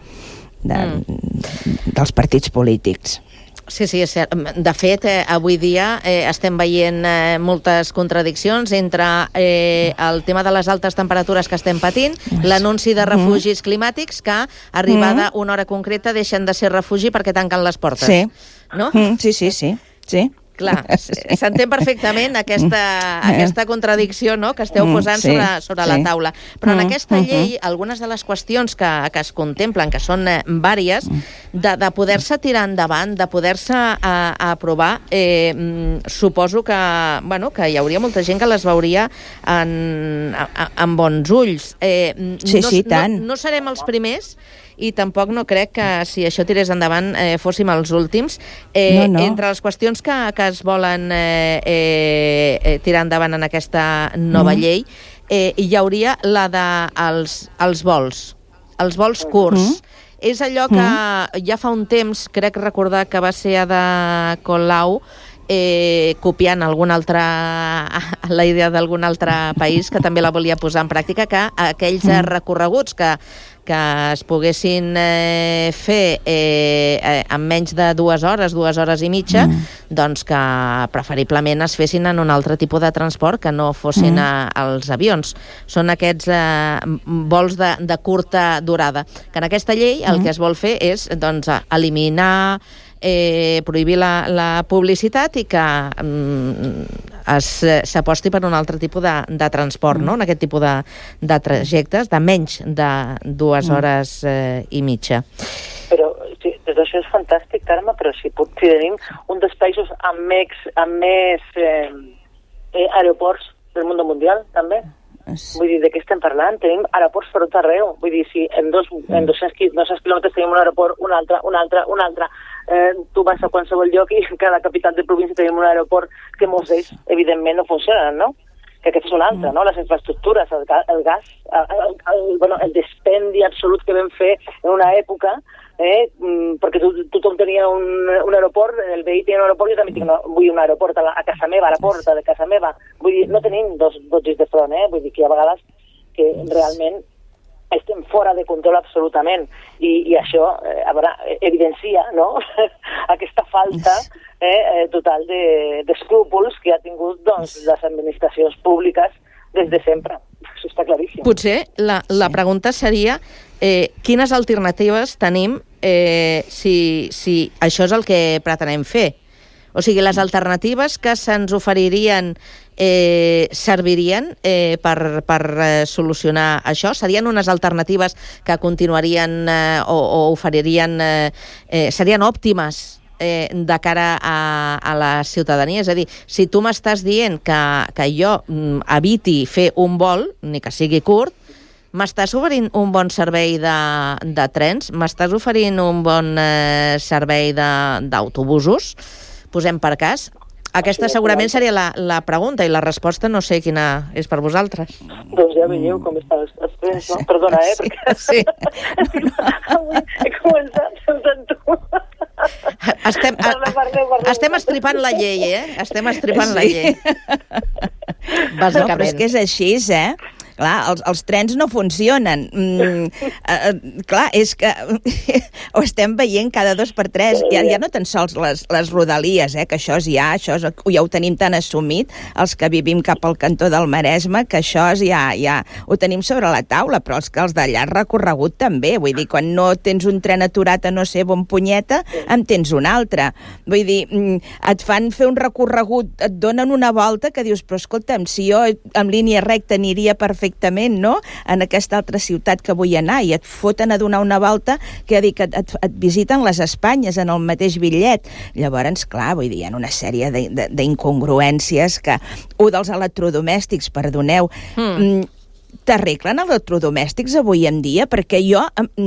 dels partits polítics. Sí, és cert. De fet, avui dia estem veient moltes contradiccions entre el tema de les altes temperatures que estem patint, l'anunci de refugis climàtics que, arribada una hora concreta, deixen de ser refugi perquè tanquen les portes. Sí, no? Sí. Clar, s'entén perfectament aquesta contradicció, no?, que esteu posant sobre la taula. Però en aquesta llei, algunes de les qüestions que es contemplen, que són vàries, de poder-se tirar endavant, de poder-se aprovar, suposo que hi hauria molta gent que les veuria amb bons ulls. Sí, tant. No serem els primers, i tampoc no crec que si això tirés endavant fóssim els últims. No. Entre les qüestions que es volen tirar endavant en aquesta nova llei, hi hauria la dels vols curts. És allò que ja fa un temps, crec recordar que va ser Ada Colau, copiant la idea d'algun altre país que també la volia posar en pràctica, que aquells recorreguts que es poguessin fer en menys de 2 hores i mitja, doncs que preferiblement es fessin en un altre tipus de transport que no fossin els avions. Són aquests vols de curta durada. Que en aquesta llei el que es vol fer és eliminar, prohibir la publicitat i que s'aposti per un altre tipus de transport, no? En aquest tipus de trajectes de menys de 2 hores i mitja. Però sí, això és fantàstic, Carme, però si tenim un dels països amb més aeroports del món mundial, també. Vull dir, de què estem parlant? Tenim aeroports per tot arreu. Vull dir, si en 200 quilòmetres tenim un aeroport, un altre. Tu vas a qualsevol lloc i en cada capital de província tenim un aeroport que molts d'ells, evidentment, no funcionen, no? Que aquesta és una altra, no? Les infraestructures, el gas, el dispendi absolut que vam fer en una època, perquè tothom tenia un aeroport, el veí tenia un aeroport, jo també vull un aeroport a casa meva, a la porta de casa meva. Vull dir, no tenim dos dits de front, vull dir que hi ha vegades que realment estem fora de control absolutament, i això evidencia, no?, aquesta falta total d'escrúpols que ha tingut les administracions públiques des de sempre. Això està claríssim. Potser la pregunta seria quines alternatives tenim si això és el que pretenem fer. O sigui, les alternatives que se'ns oferirien servirien per solucionar això? Serien unes alternatives que continuarien o oferirien, serien òptimes de cara a la ciutadania? És a dir, si tu m'estàs dient que jo eviti fer un vol, ni que sigui curt, m'estàs oferint un bon servei de trens? M'estàs oferint un bon servei d'autobusos? Posem per cas. Aquesta segurament seria la pregunta, i la resposta no sé quina és per vosaltres. Doncs ja veieu com està els trens, no? Perdona, perquè... Sí. Avui he començat amb tu. Estem estripant la llei, Estem estripant la llei. No, però és que és així, clar, els trens no funcionen. Clar, és que ho estem veient cada 2 per 3. Ja no tan sols les rodalies, que això ja ho tenim tan assumit, els que vivim cap al cantó del Maresme, que això ja ho tenim sobre la taula, però els de llarg recorregut també. Vull dir, quan no tens un tren aturat a no sé bon punyeta, en tens un altre. Vull dir, et fan fer un recorregut, et donen una volta que dius, però escolta'm, si jo en línia recta aniria perfectament, no?, en aquesta altra ciutat que vull anar, i et foten a donar una volta que et visiten les Espanyes en el mateix bitllet. Llavors, clar, vull dir, hi ha una sèrie d'incongruències que... dels electrodomèstics, perdoneu, t'arreglen electrodomèstics avui en dia? Perquè jo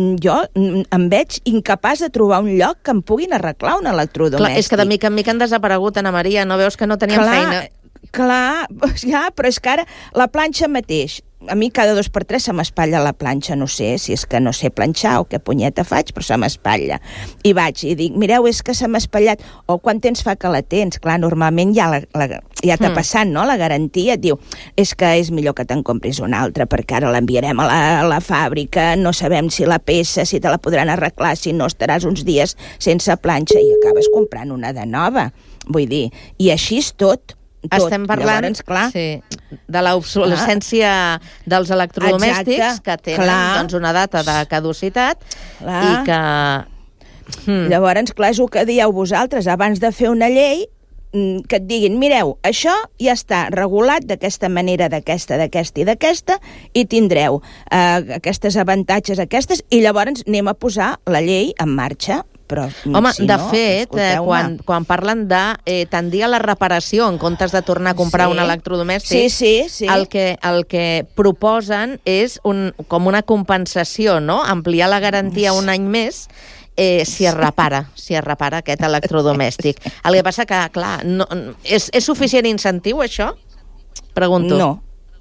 em veig incapaç de trobar un lloc que em puguin arreglar un electrodomèstic. Clar, és que de mica en mica han desaparegut, Anna Maria, no veus que no teníem feina? Clar, ja, però és que ara la planxa mateix, a mi cada 2 per 3 se m'espatlla la planxa, no sé si és que no sé planxar o què punyeta faig, però se m'espatlla. I vaig i dic, mireu, és que se m'ha espatllat, o quant temps fa que la tens? Clar, normalment ja t'ha passat, no?, la garantia, et diu, és que és millor que te'n compris una altra, perquè ara l'enviarem a la fàbrica, no sabem si la peça, si te la podran arreglar, si no estaràs uns dies sense planxa, i acabes comprant una de nova. Vull dir, i així és tot. Estem parlant, llavors, clar, de l'obsolescència dels electrodomèstics, que tenen una data de caducitat, i que... Llavors, clar, és el que dieu vosaltres, abans de fer una llei, que et diguin, mireu, això ja està regulat d'aquesta manera, d'aquesta i d'aquesta, i tindreu aquestes avantatges, i llavors anem a posar la llei en marxa. Però, home, de fet, quan parlen de tendir a la reparació en comptes de tornar a comprar un electrodomèstic, el que proposen és com una compensació, no?, ampliar la garantia un any més si es repara aquest electrodomèstic. El que passa que, clar, és suficient incentiu, això? Pregunto. No.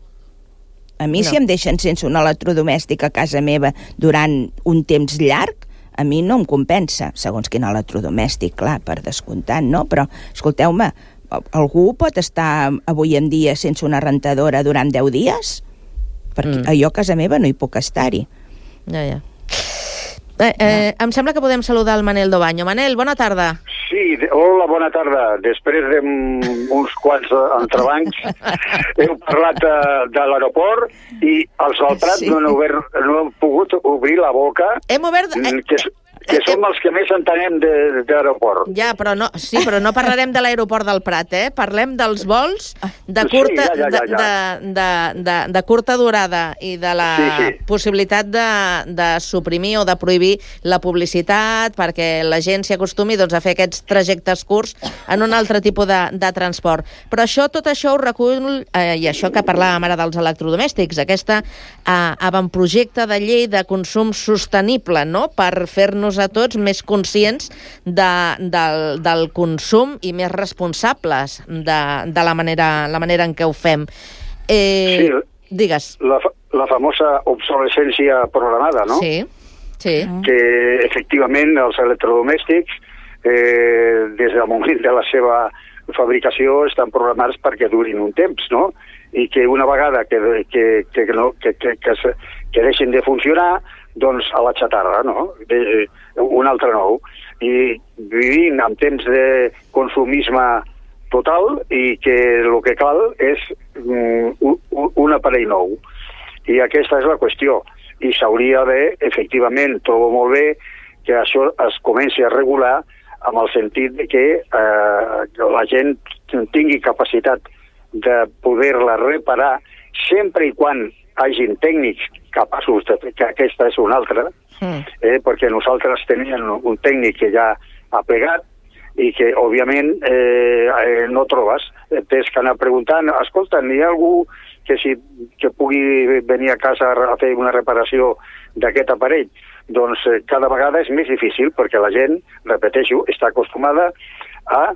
A mi, si em deixen sense un electrodomèstic a casa meva durant un temps llarg, a mi no em compensa, segons quin electrodomèstic, clar, per descomptat, no? Però, escolteu-me, algú pot estar avui en dia sense una rentadora durant 10 dies? Perquè jo a casa meva no hi puc estar-hi. Ja. Em sembla que podem saludar el Manel Dobaño. Manel, bona tarda. Sí, hola, bona tarda. Després d'uns quants entrebancs heu parlat de l'aeroport i els del Prat no han pogut obrir la boca. Hem obert... que som els que més entenem d'aeroport. Ja, però no parlarem de l'aeroport del Prat, Parlem dels vols de curta durada i de la possibilitat de suprimir o de prohibir la publicitat perquè la gent s'hi acostumi a fer aquests trajectes curts en un altre tipus de transport. Però tot això ho recull, i això que parlàvem ara dels electrodomèstics, aquesta avantprojecte de llei de consum sostenible, no?, per fer-nos a tots més conscients del consum i més responsables de la manera en què ho fem. Digues. La famosa obsolescència programada, no? Sí. Que, efectivament, els electrodomèstics, des del moment de la seva fabricació, estan programats perquè durin un temps, no? I que una vegada que deixin de funcionar, doncs a la xatarra, no? Un altre nou. I vivim en temps de consumisme total i que el que cal és un aparell nou. I aquesta és la qüestió. I s'hauria de, efectivament, trobo molt bé que això es comenci a regular amb el sentit de que la gent tingui capacitat de poder-la reparar sempre i quan hagin tècnics capaços de que aquesta és una altra, perquè nosaltres teníem un tècnic que ja ha plegat i que, òbviament, no trobes. Tens que anar preguntant, escolta, hi ha algú que pugui venir a casa a fer una reparació d'aquest aparell? Doncs cada vegada és més difícil perquè la gent, repeteixo, està acostumada a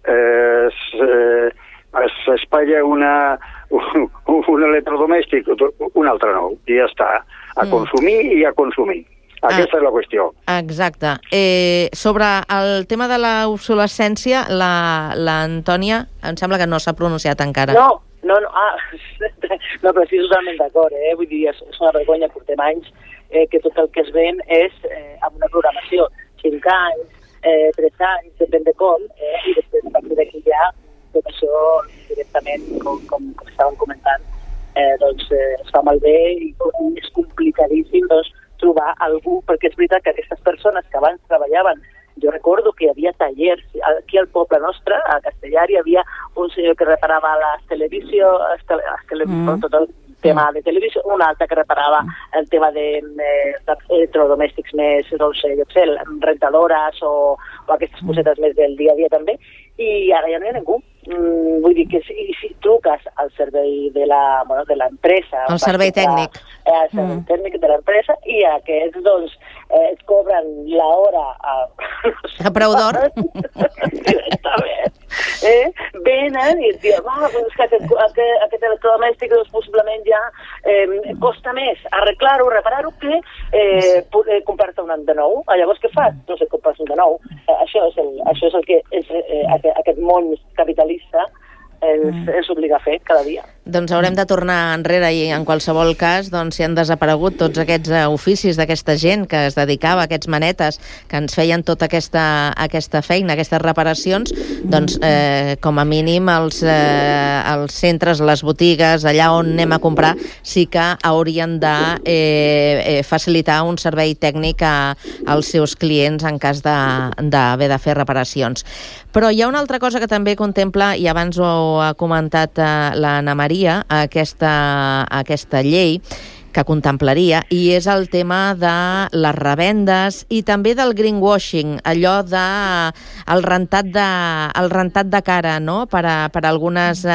s'espatlla un electrodomèstic, un altre nou, i ja està. A consumir i a consumir. Aquesta és la qüestió. Exacte. Sobre el tema de l'obsolescència, l'Antònia em sembla que no s'ha pronunciat encara. No, però estic totalment d'acord, vull dir, és una vergonya, portem anys que tot el que es ven és amb una programació, 5 anys, 3 anys, depèn de com, i després a partir d'aquí ja tot això directament, com estàvem comentant, doncs es fa malbé i és complicadíssim trobar algú, perquè és veritat que aquestes persones que abans treballaven, jo recordo que hi havia tallers, aquí al poble nostre, a Castellar, hi havia un senyor que reparava les televisions, tot el tema de televisió, un altre que reparava el tema d'electrodomèstics més, doncs, jo sé, rentadores o aquestes cosetes més del dia a dia també, i ara ja no hi ha ningú. Vull dir que si truques al servei de l'empresa... El servei tècnic. El servei tècnic de l'empresa, i aquests, doncs, et cobren l'hora a preu d'or. Venen i et diuen, és que aquest electrodomèstic possiblement ja costa més arreglar-ho, reparar-ho, que comprar-te un de nou. Llavors, què fas? No sé, comprar un de nou. Això és el que aquest món capitalista ens obliga a fer cada dia. Doncs haurem de tornar enrere i en qualsevol cas si han desaparegut tots aquests oficis d'aquesta gent que es dedicava a aquests manetes que ens feien tota aquesta feina, aquestes reparacions, doncs com a mínim els centres, les botigues, allà on anem a comprar, sí que haurien de facilitar un servei tècnic als seus clients en cas d'haver de fer reparacions. Però hi ha una altra cosa que també contempla, i abans ho ha comentat l'Anna Maria, aquesta llei que contemplaria, i és el tema de les revendes i també del greenwashing, allò de el rentat de cara, no? per algunes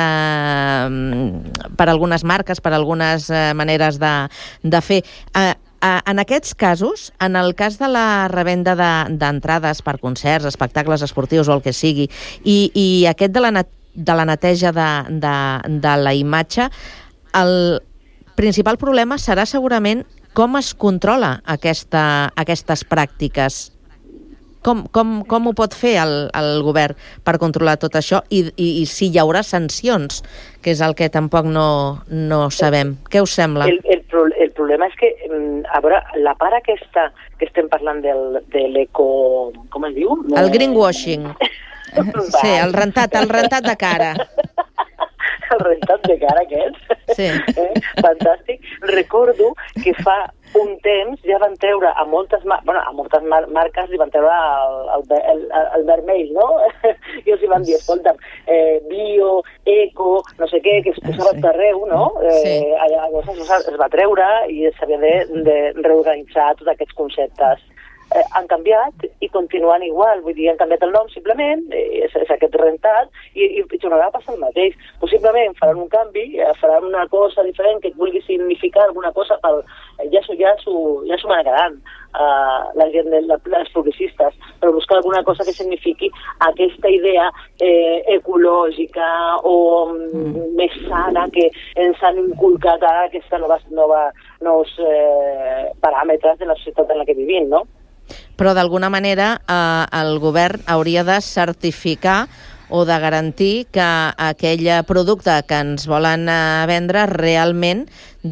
marques, per algunes maneres de fer. En aquests casos, en el cas de la revenda d'entrades per concerts, espectacles esportius o el que sigui, i aquest de la neteja de la imatge, el principal problema serà segurament com es controla aquestes pràctiques. Com ho pot fer el govern per controlar tot això i si hi haurà sancions, que és el que tampoc no sabem. Què us sembla? El problema és que, a veure, la part aquesta que estem parlant de l'eco... com es diu? El greenwashing. Sí, el rentat de cara. El rentat de cara aquest? Sí. Fantàstic. Recordo que fa un temps ja van treure a moltes marques li van treure el vermell, no? I els hi van dir, escolta'm, bio, eco, no sé què, que es posava tot arreu, no? Llavors es va treure i s'havia de reorganitzar tots aquests conceptes. Han canviat i continuen igual, vull dir, han canviat el nom simplement, és aquest rentat, i tornarà a passar el mateix. Possiblement faran un canvi, faran una cosa diferent que vulgui significar alguna cosa, ja s'ho manegaran la gent, els publicistes, per buscar alguna cosa que signifiqui aquesta idea ecològica o més sana que ens han inculcat ara aquests nous paràmetres de la societat en la que vivim, no? Però d'alguna manera el govern hauria de certificar o de garantir que aquell producte que ens volen vendre realment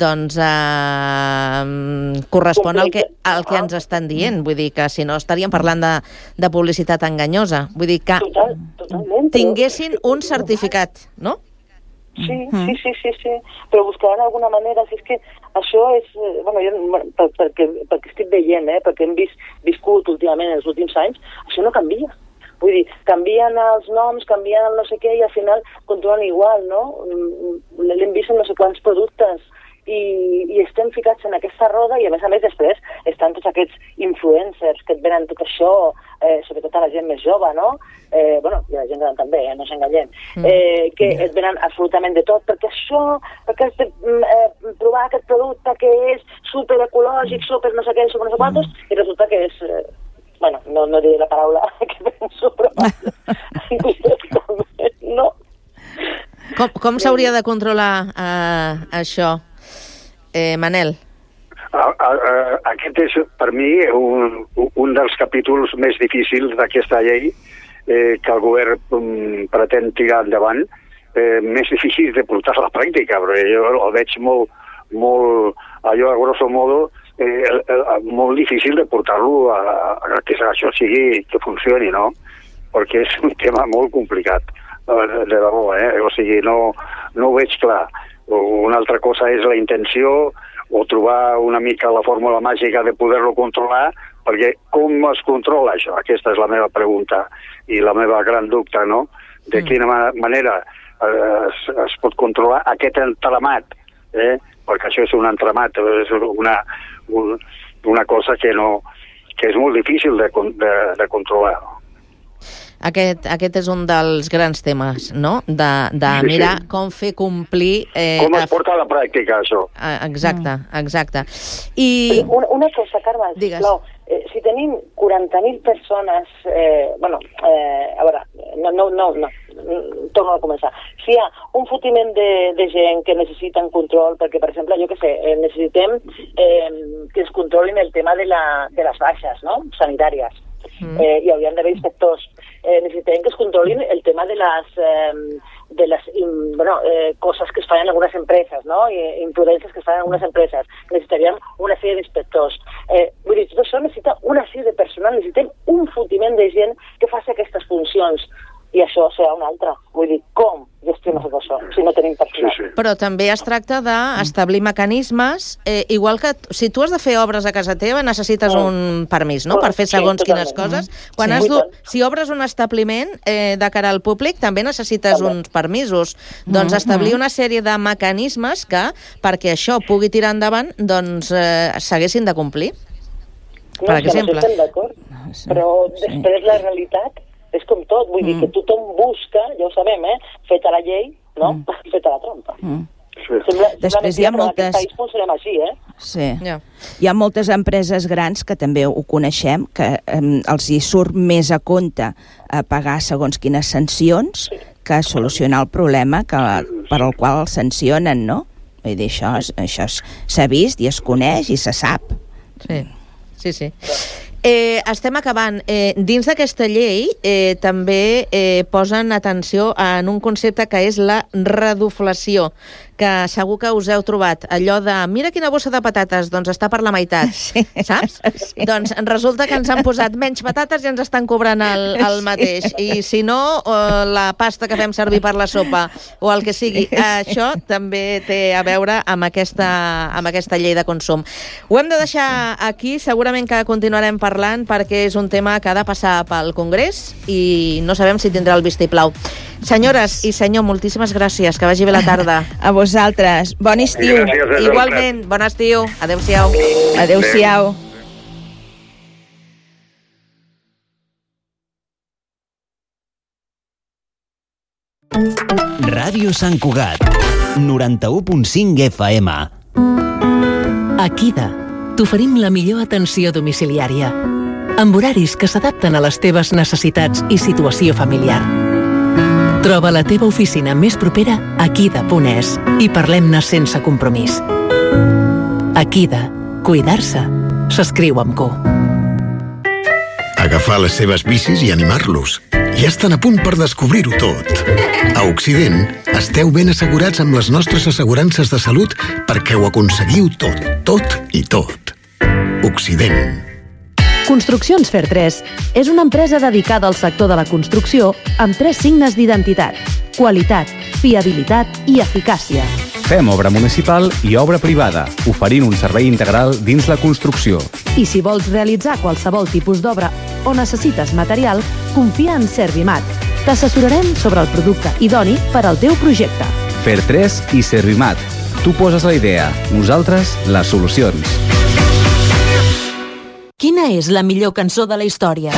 correspon al que ens estan dient. Vull dir que si no estaríem parlant de publicitat enganyosa. Vull dir que tinguessin un certificat, no? Sí, però buscaran alguna manera, si és que això és, perquè estic veient, perquè hem viscut últimament en els últims anys, això no canvia. Vull dir, canvien els noms, canvien el no sé què i al final continuen igual, no? L'hem vist en no sé quants productes i estem ficats en aquesta roda i a més després estan tots aquests influencers que et venen tot això, sobretot a la gent més jove, no? I a la gent gran també, no ens enganyem, que et venen absolutament de tot, perquè has de provar aquest producte que és superecològic, super no sé què, super no sé quantos, i resulta que és... no diré la paraula que penso, però... no. Com s'hauria de controlar això? Manel? Aquest és, per mi, un dels capítols més difícils d'aquesta llei que el govern pretén tirar endavant, més difícils de portar a la pràctica, però jo el veig molt, allò a grosso modo, molt difícil de portar-lo a que això sigui, que funcioni, no? Perquè és un tema molt complicat, de debò, o sigui, no ho veig clar. Una altra cosa és la intenció o trobar una mica la fórmula màgica de poder-lo controlar, perquè com es controla això? Aquesta és la meva pregunta i la meva gran dubte, no? De quina manera es pot controlar aquest entramat, perquè això és un entramat, és una cosa que és molt difícil de controlar. Aquest és un dels grans temes, no? De mirar com fer complir... Com es porta a la pràctica, això. Exacte. I... Una cosa, Carme, sisplau. Si tenim 40.000 persones... a veure, no, torno a començar. Si hi ha un fotiment de gent que necessiten control, perquè, per exemple, jo què sé, necessitem que es controlin el tema de les baixes, no?, sanitàries. Hi haurien d'haver inspectors. Necessitem que es controlin el tema de les coses que es fan en algunes empreses, no? Imprudències que es fan en algunes empreses. Necessitaríem una sèrie d'inspectors. Vull dir, tot això necessita una sèrie de personal, necessitem un fotiment de gent que faci aquestes funcions. I això serà una altra. Vull dir, com gestiones tot això si no tenim personal? Sí. Però també es tracta d'establir mecanismes, igual que si tu has de fer obres a casa teva necessites un permís, no?, per fer segons quines coses. Si obres un establiment de cara al públic també necessites uns permisos. Doncs establir una sèrie de mecanismes que, perquè això pugui tirar endavant, doncs s'haguessin de complir. Per exemple. Estem d'acord, però després la realitat és com tot, vull dir que tothom busca, ja ho sabem, feta la llei, no? Feta la trampa. Després hi ha moltes... En aquest país funcionem així, Sí. Hi ha moltes empreses grans que també ho coneixem, que els hi surt més a compte pagar segons quines sancions que solucionar el problema per al qual els sancionen, no? Vull dir, això s'ha vist i es coneix i se sap. Sí. Estem acabant. Dins d'aquesta llei també posen atenció en un concepte que és la reduflació, que segur que us heu trobat. Allò de, mira quina bossa de patates, doncs està per la meitat, saps? Doncs resulta que ens han posat menys patates i ens estan cobrant el mateix. I si no, la pasta que fem servir per la sopa o el que sigui. Això també té a veure amb aquesta llei de consum. Ho hem de deixar aquí, segurament que continuarem parlant perquè és un tema que ha de passar pel Congrés i no sabem si tindrà el vistiplau. Senyores i senyor, moltíssimes gràcies, que vagi bé la tarda. A vosaltres. Bon estiu. Igualment, bon estiu. Adéu-siau. Adéu-siau. Ràdio Sant Cugat, 91.5 FM. A Kida t'oferim la millor atenció domiciliària, amb horaris que s'adapten a les teves necessitats i situació familiar. Troba la teva oficina més propera a kida.es i parlem-ne sense compromís. A Kida, cuidar-se s'escriu amb Q. Agafar les seves bicis i animar-los. Ja estan a punt per descobrir-ho tot. A Occident, esteu ben assegurats amb les nostres assegurances de salut perquè ho aconseguiu tot i tot. Occident. Construccions Fer 3 és una empresa dedicada al sector de la construcció amb 3 signes d'identitat: qualitat, fiabilitat i eficàcia. Fem obra municipal i obra privada, oferint un servei integral dins la construcció. I si vols realitzar qualsevol tipus d'obra o necessites material, confia en Servimat. T'assessorarem sobre el producte idoni per al teu projecte. Fer 3 i Servimat. Tu poses la idea, nosaltres les solucions. Quina és la millor cançó de la història?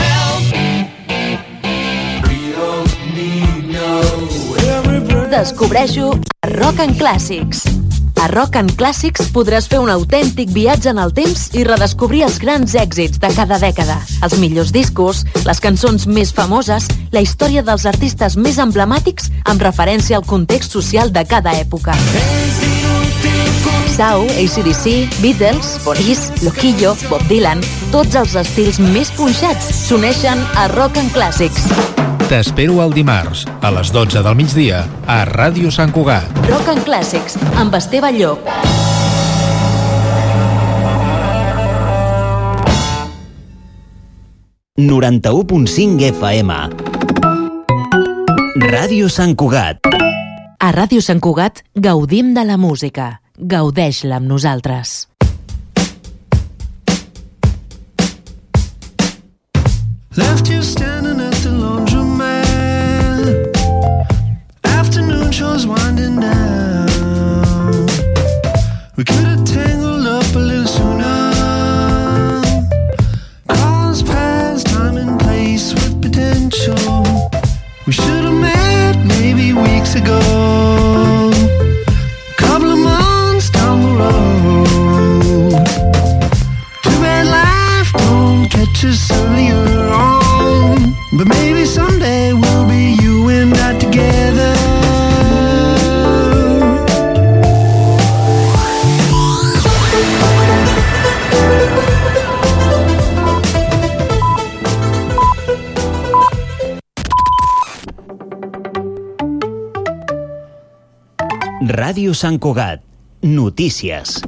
Descobreixo a Rock and Classics. A Rock and Classics podràs fer un autèntic viatge en el temps i redescobrir els grans èxits de cada dècada, els millors discos, les cançons més famoses, la història dels artistes més emblemàtics amb referència al context social de cada època. Sau, AC/DC, Beatles, Police, Loquillo, Bob Dylan, tots els estils més punxats s'uneixen a Rock and Classics. T'espero el dimarts, a les 12 del migdia, a Ràdio Sant Cugat. Rock and Clàssics, amb Esteve Llop. ...91.5 FM. Ràdio Sant Cugat. A Ràdio Sant Cugat gaudim de la música. Gaudeix-la amb nosaltres. Left you standing at the laundromat. Afternoon chores winding down. We could have tangled up a little sooner. Cause past time and place with potential. We should have met maybe weeks ago. Couple of months down the road. Too bad life don't catch us earlier on. But maybe someday we'll be you and I together. Ràdio Sant Cugat. Notícies.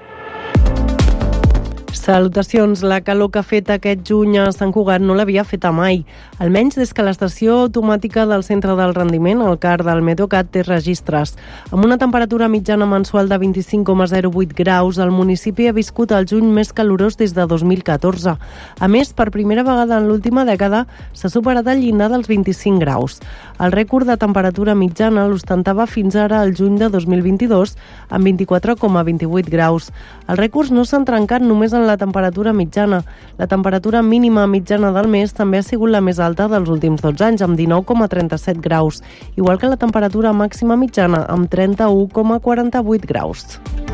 Salutacions. La calor que ha fet aquest juny a Sant Cugat no l'havia feta mai, almenys des que l'estació automàtica del centre del rendiment, el CAR del Meteocat, té registres. Amb una temperatura mitjana mensual de 25,08 graus, el municipi ha viscut el juny més calorós des de 2014. A més, per primera vegada en l'última dècada, s'ha superat el llindar dels 25 graus. El rècord de temperatura mitjana l'ostentava fins ara el juny de 2022, amb 24,28 graus. Els rècords no s'han trencat només en la temperatura mitjana. La temperatura mínima mitjana del mes també ha sigut la més alta dels últims 12 anys, amb 19,37 graus, igual que la temperatura màxima mitjana, amb 31,48 graus.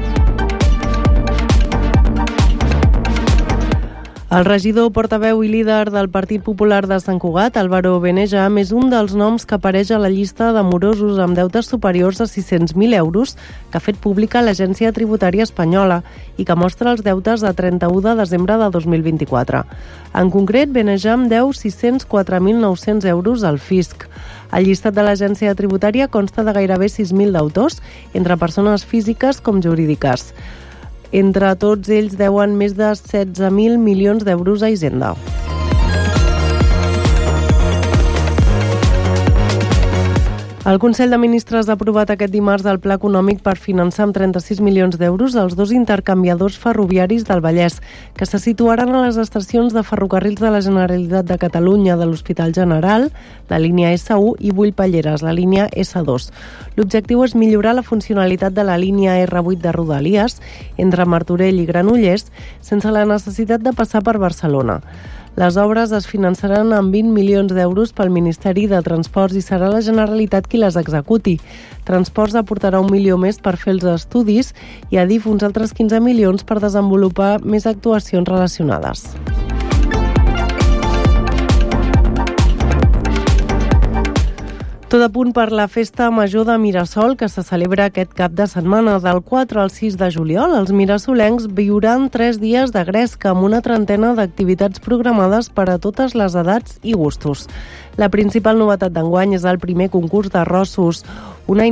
El regidor, portaveu i líder del Partit Popular de Sant Cugat, Álvaro Benejam, és un dels noms que apareix a la llista de morosos amb deutes superiors a 600.000 euros que ha fet pública l'Agència Tributària Espanyola i que mostra els deutes a 31 de desembre de 2024. En concret, Benejam deu 604.900 euros al fisc. El llistat de l'Agència Tributària consta de gairebé 6.000 deutors, entre persones físiques com jurídiques. Entre tots ells deuen més de 16.000 milions d'euros a Hisenda. El Consell de Ministres ha aprovat aquest dimarts el Pla Econòmic per finançar amb 36 milions d'euros els dos intercanviadors ferroviaris del Vallès, que se situaran a les estacions de ferrocarrils de la Generalitat de Catalunya de l'Hospital General, la línia S1, i Bull-Palleres, la línia S2. L'objectiu és millorar la funcionalitat de la línia R8 de Rodalies entre Martorell i Granollers sense la necessitat de passar per Barcelona. Les obres es finançaran amb 20 milions d'euros pel Ministeri de Transports i serà la Generalitat qui les executi. Transports aportarà 1 milió més per fer els estudis i Adif uns altres 15 milions per desenvolupar més actuacions relacionades. Tot a punt per la Festa Major de Mirasol, que se celebra aquest cap de setmana. Del 4 al 6 de juliol, els mirasolencs viuran 3 dies de gresca amb una trentena d'activitats programades per a totes les edats i gustos. La principal novetat d'enguany és el primer concurs de rossos, una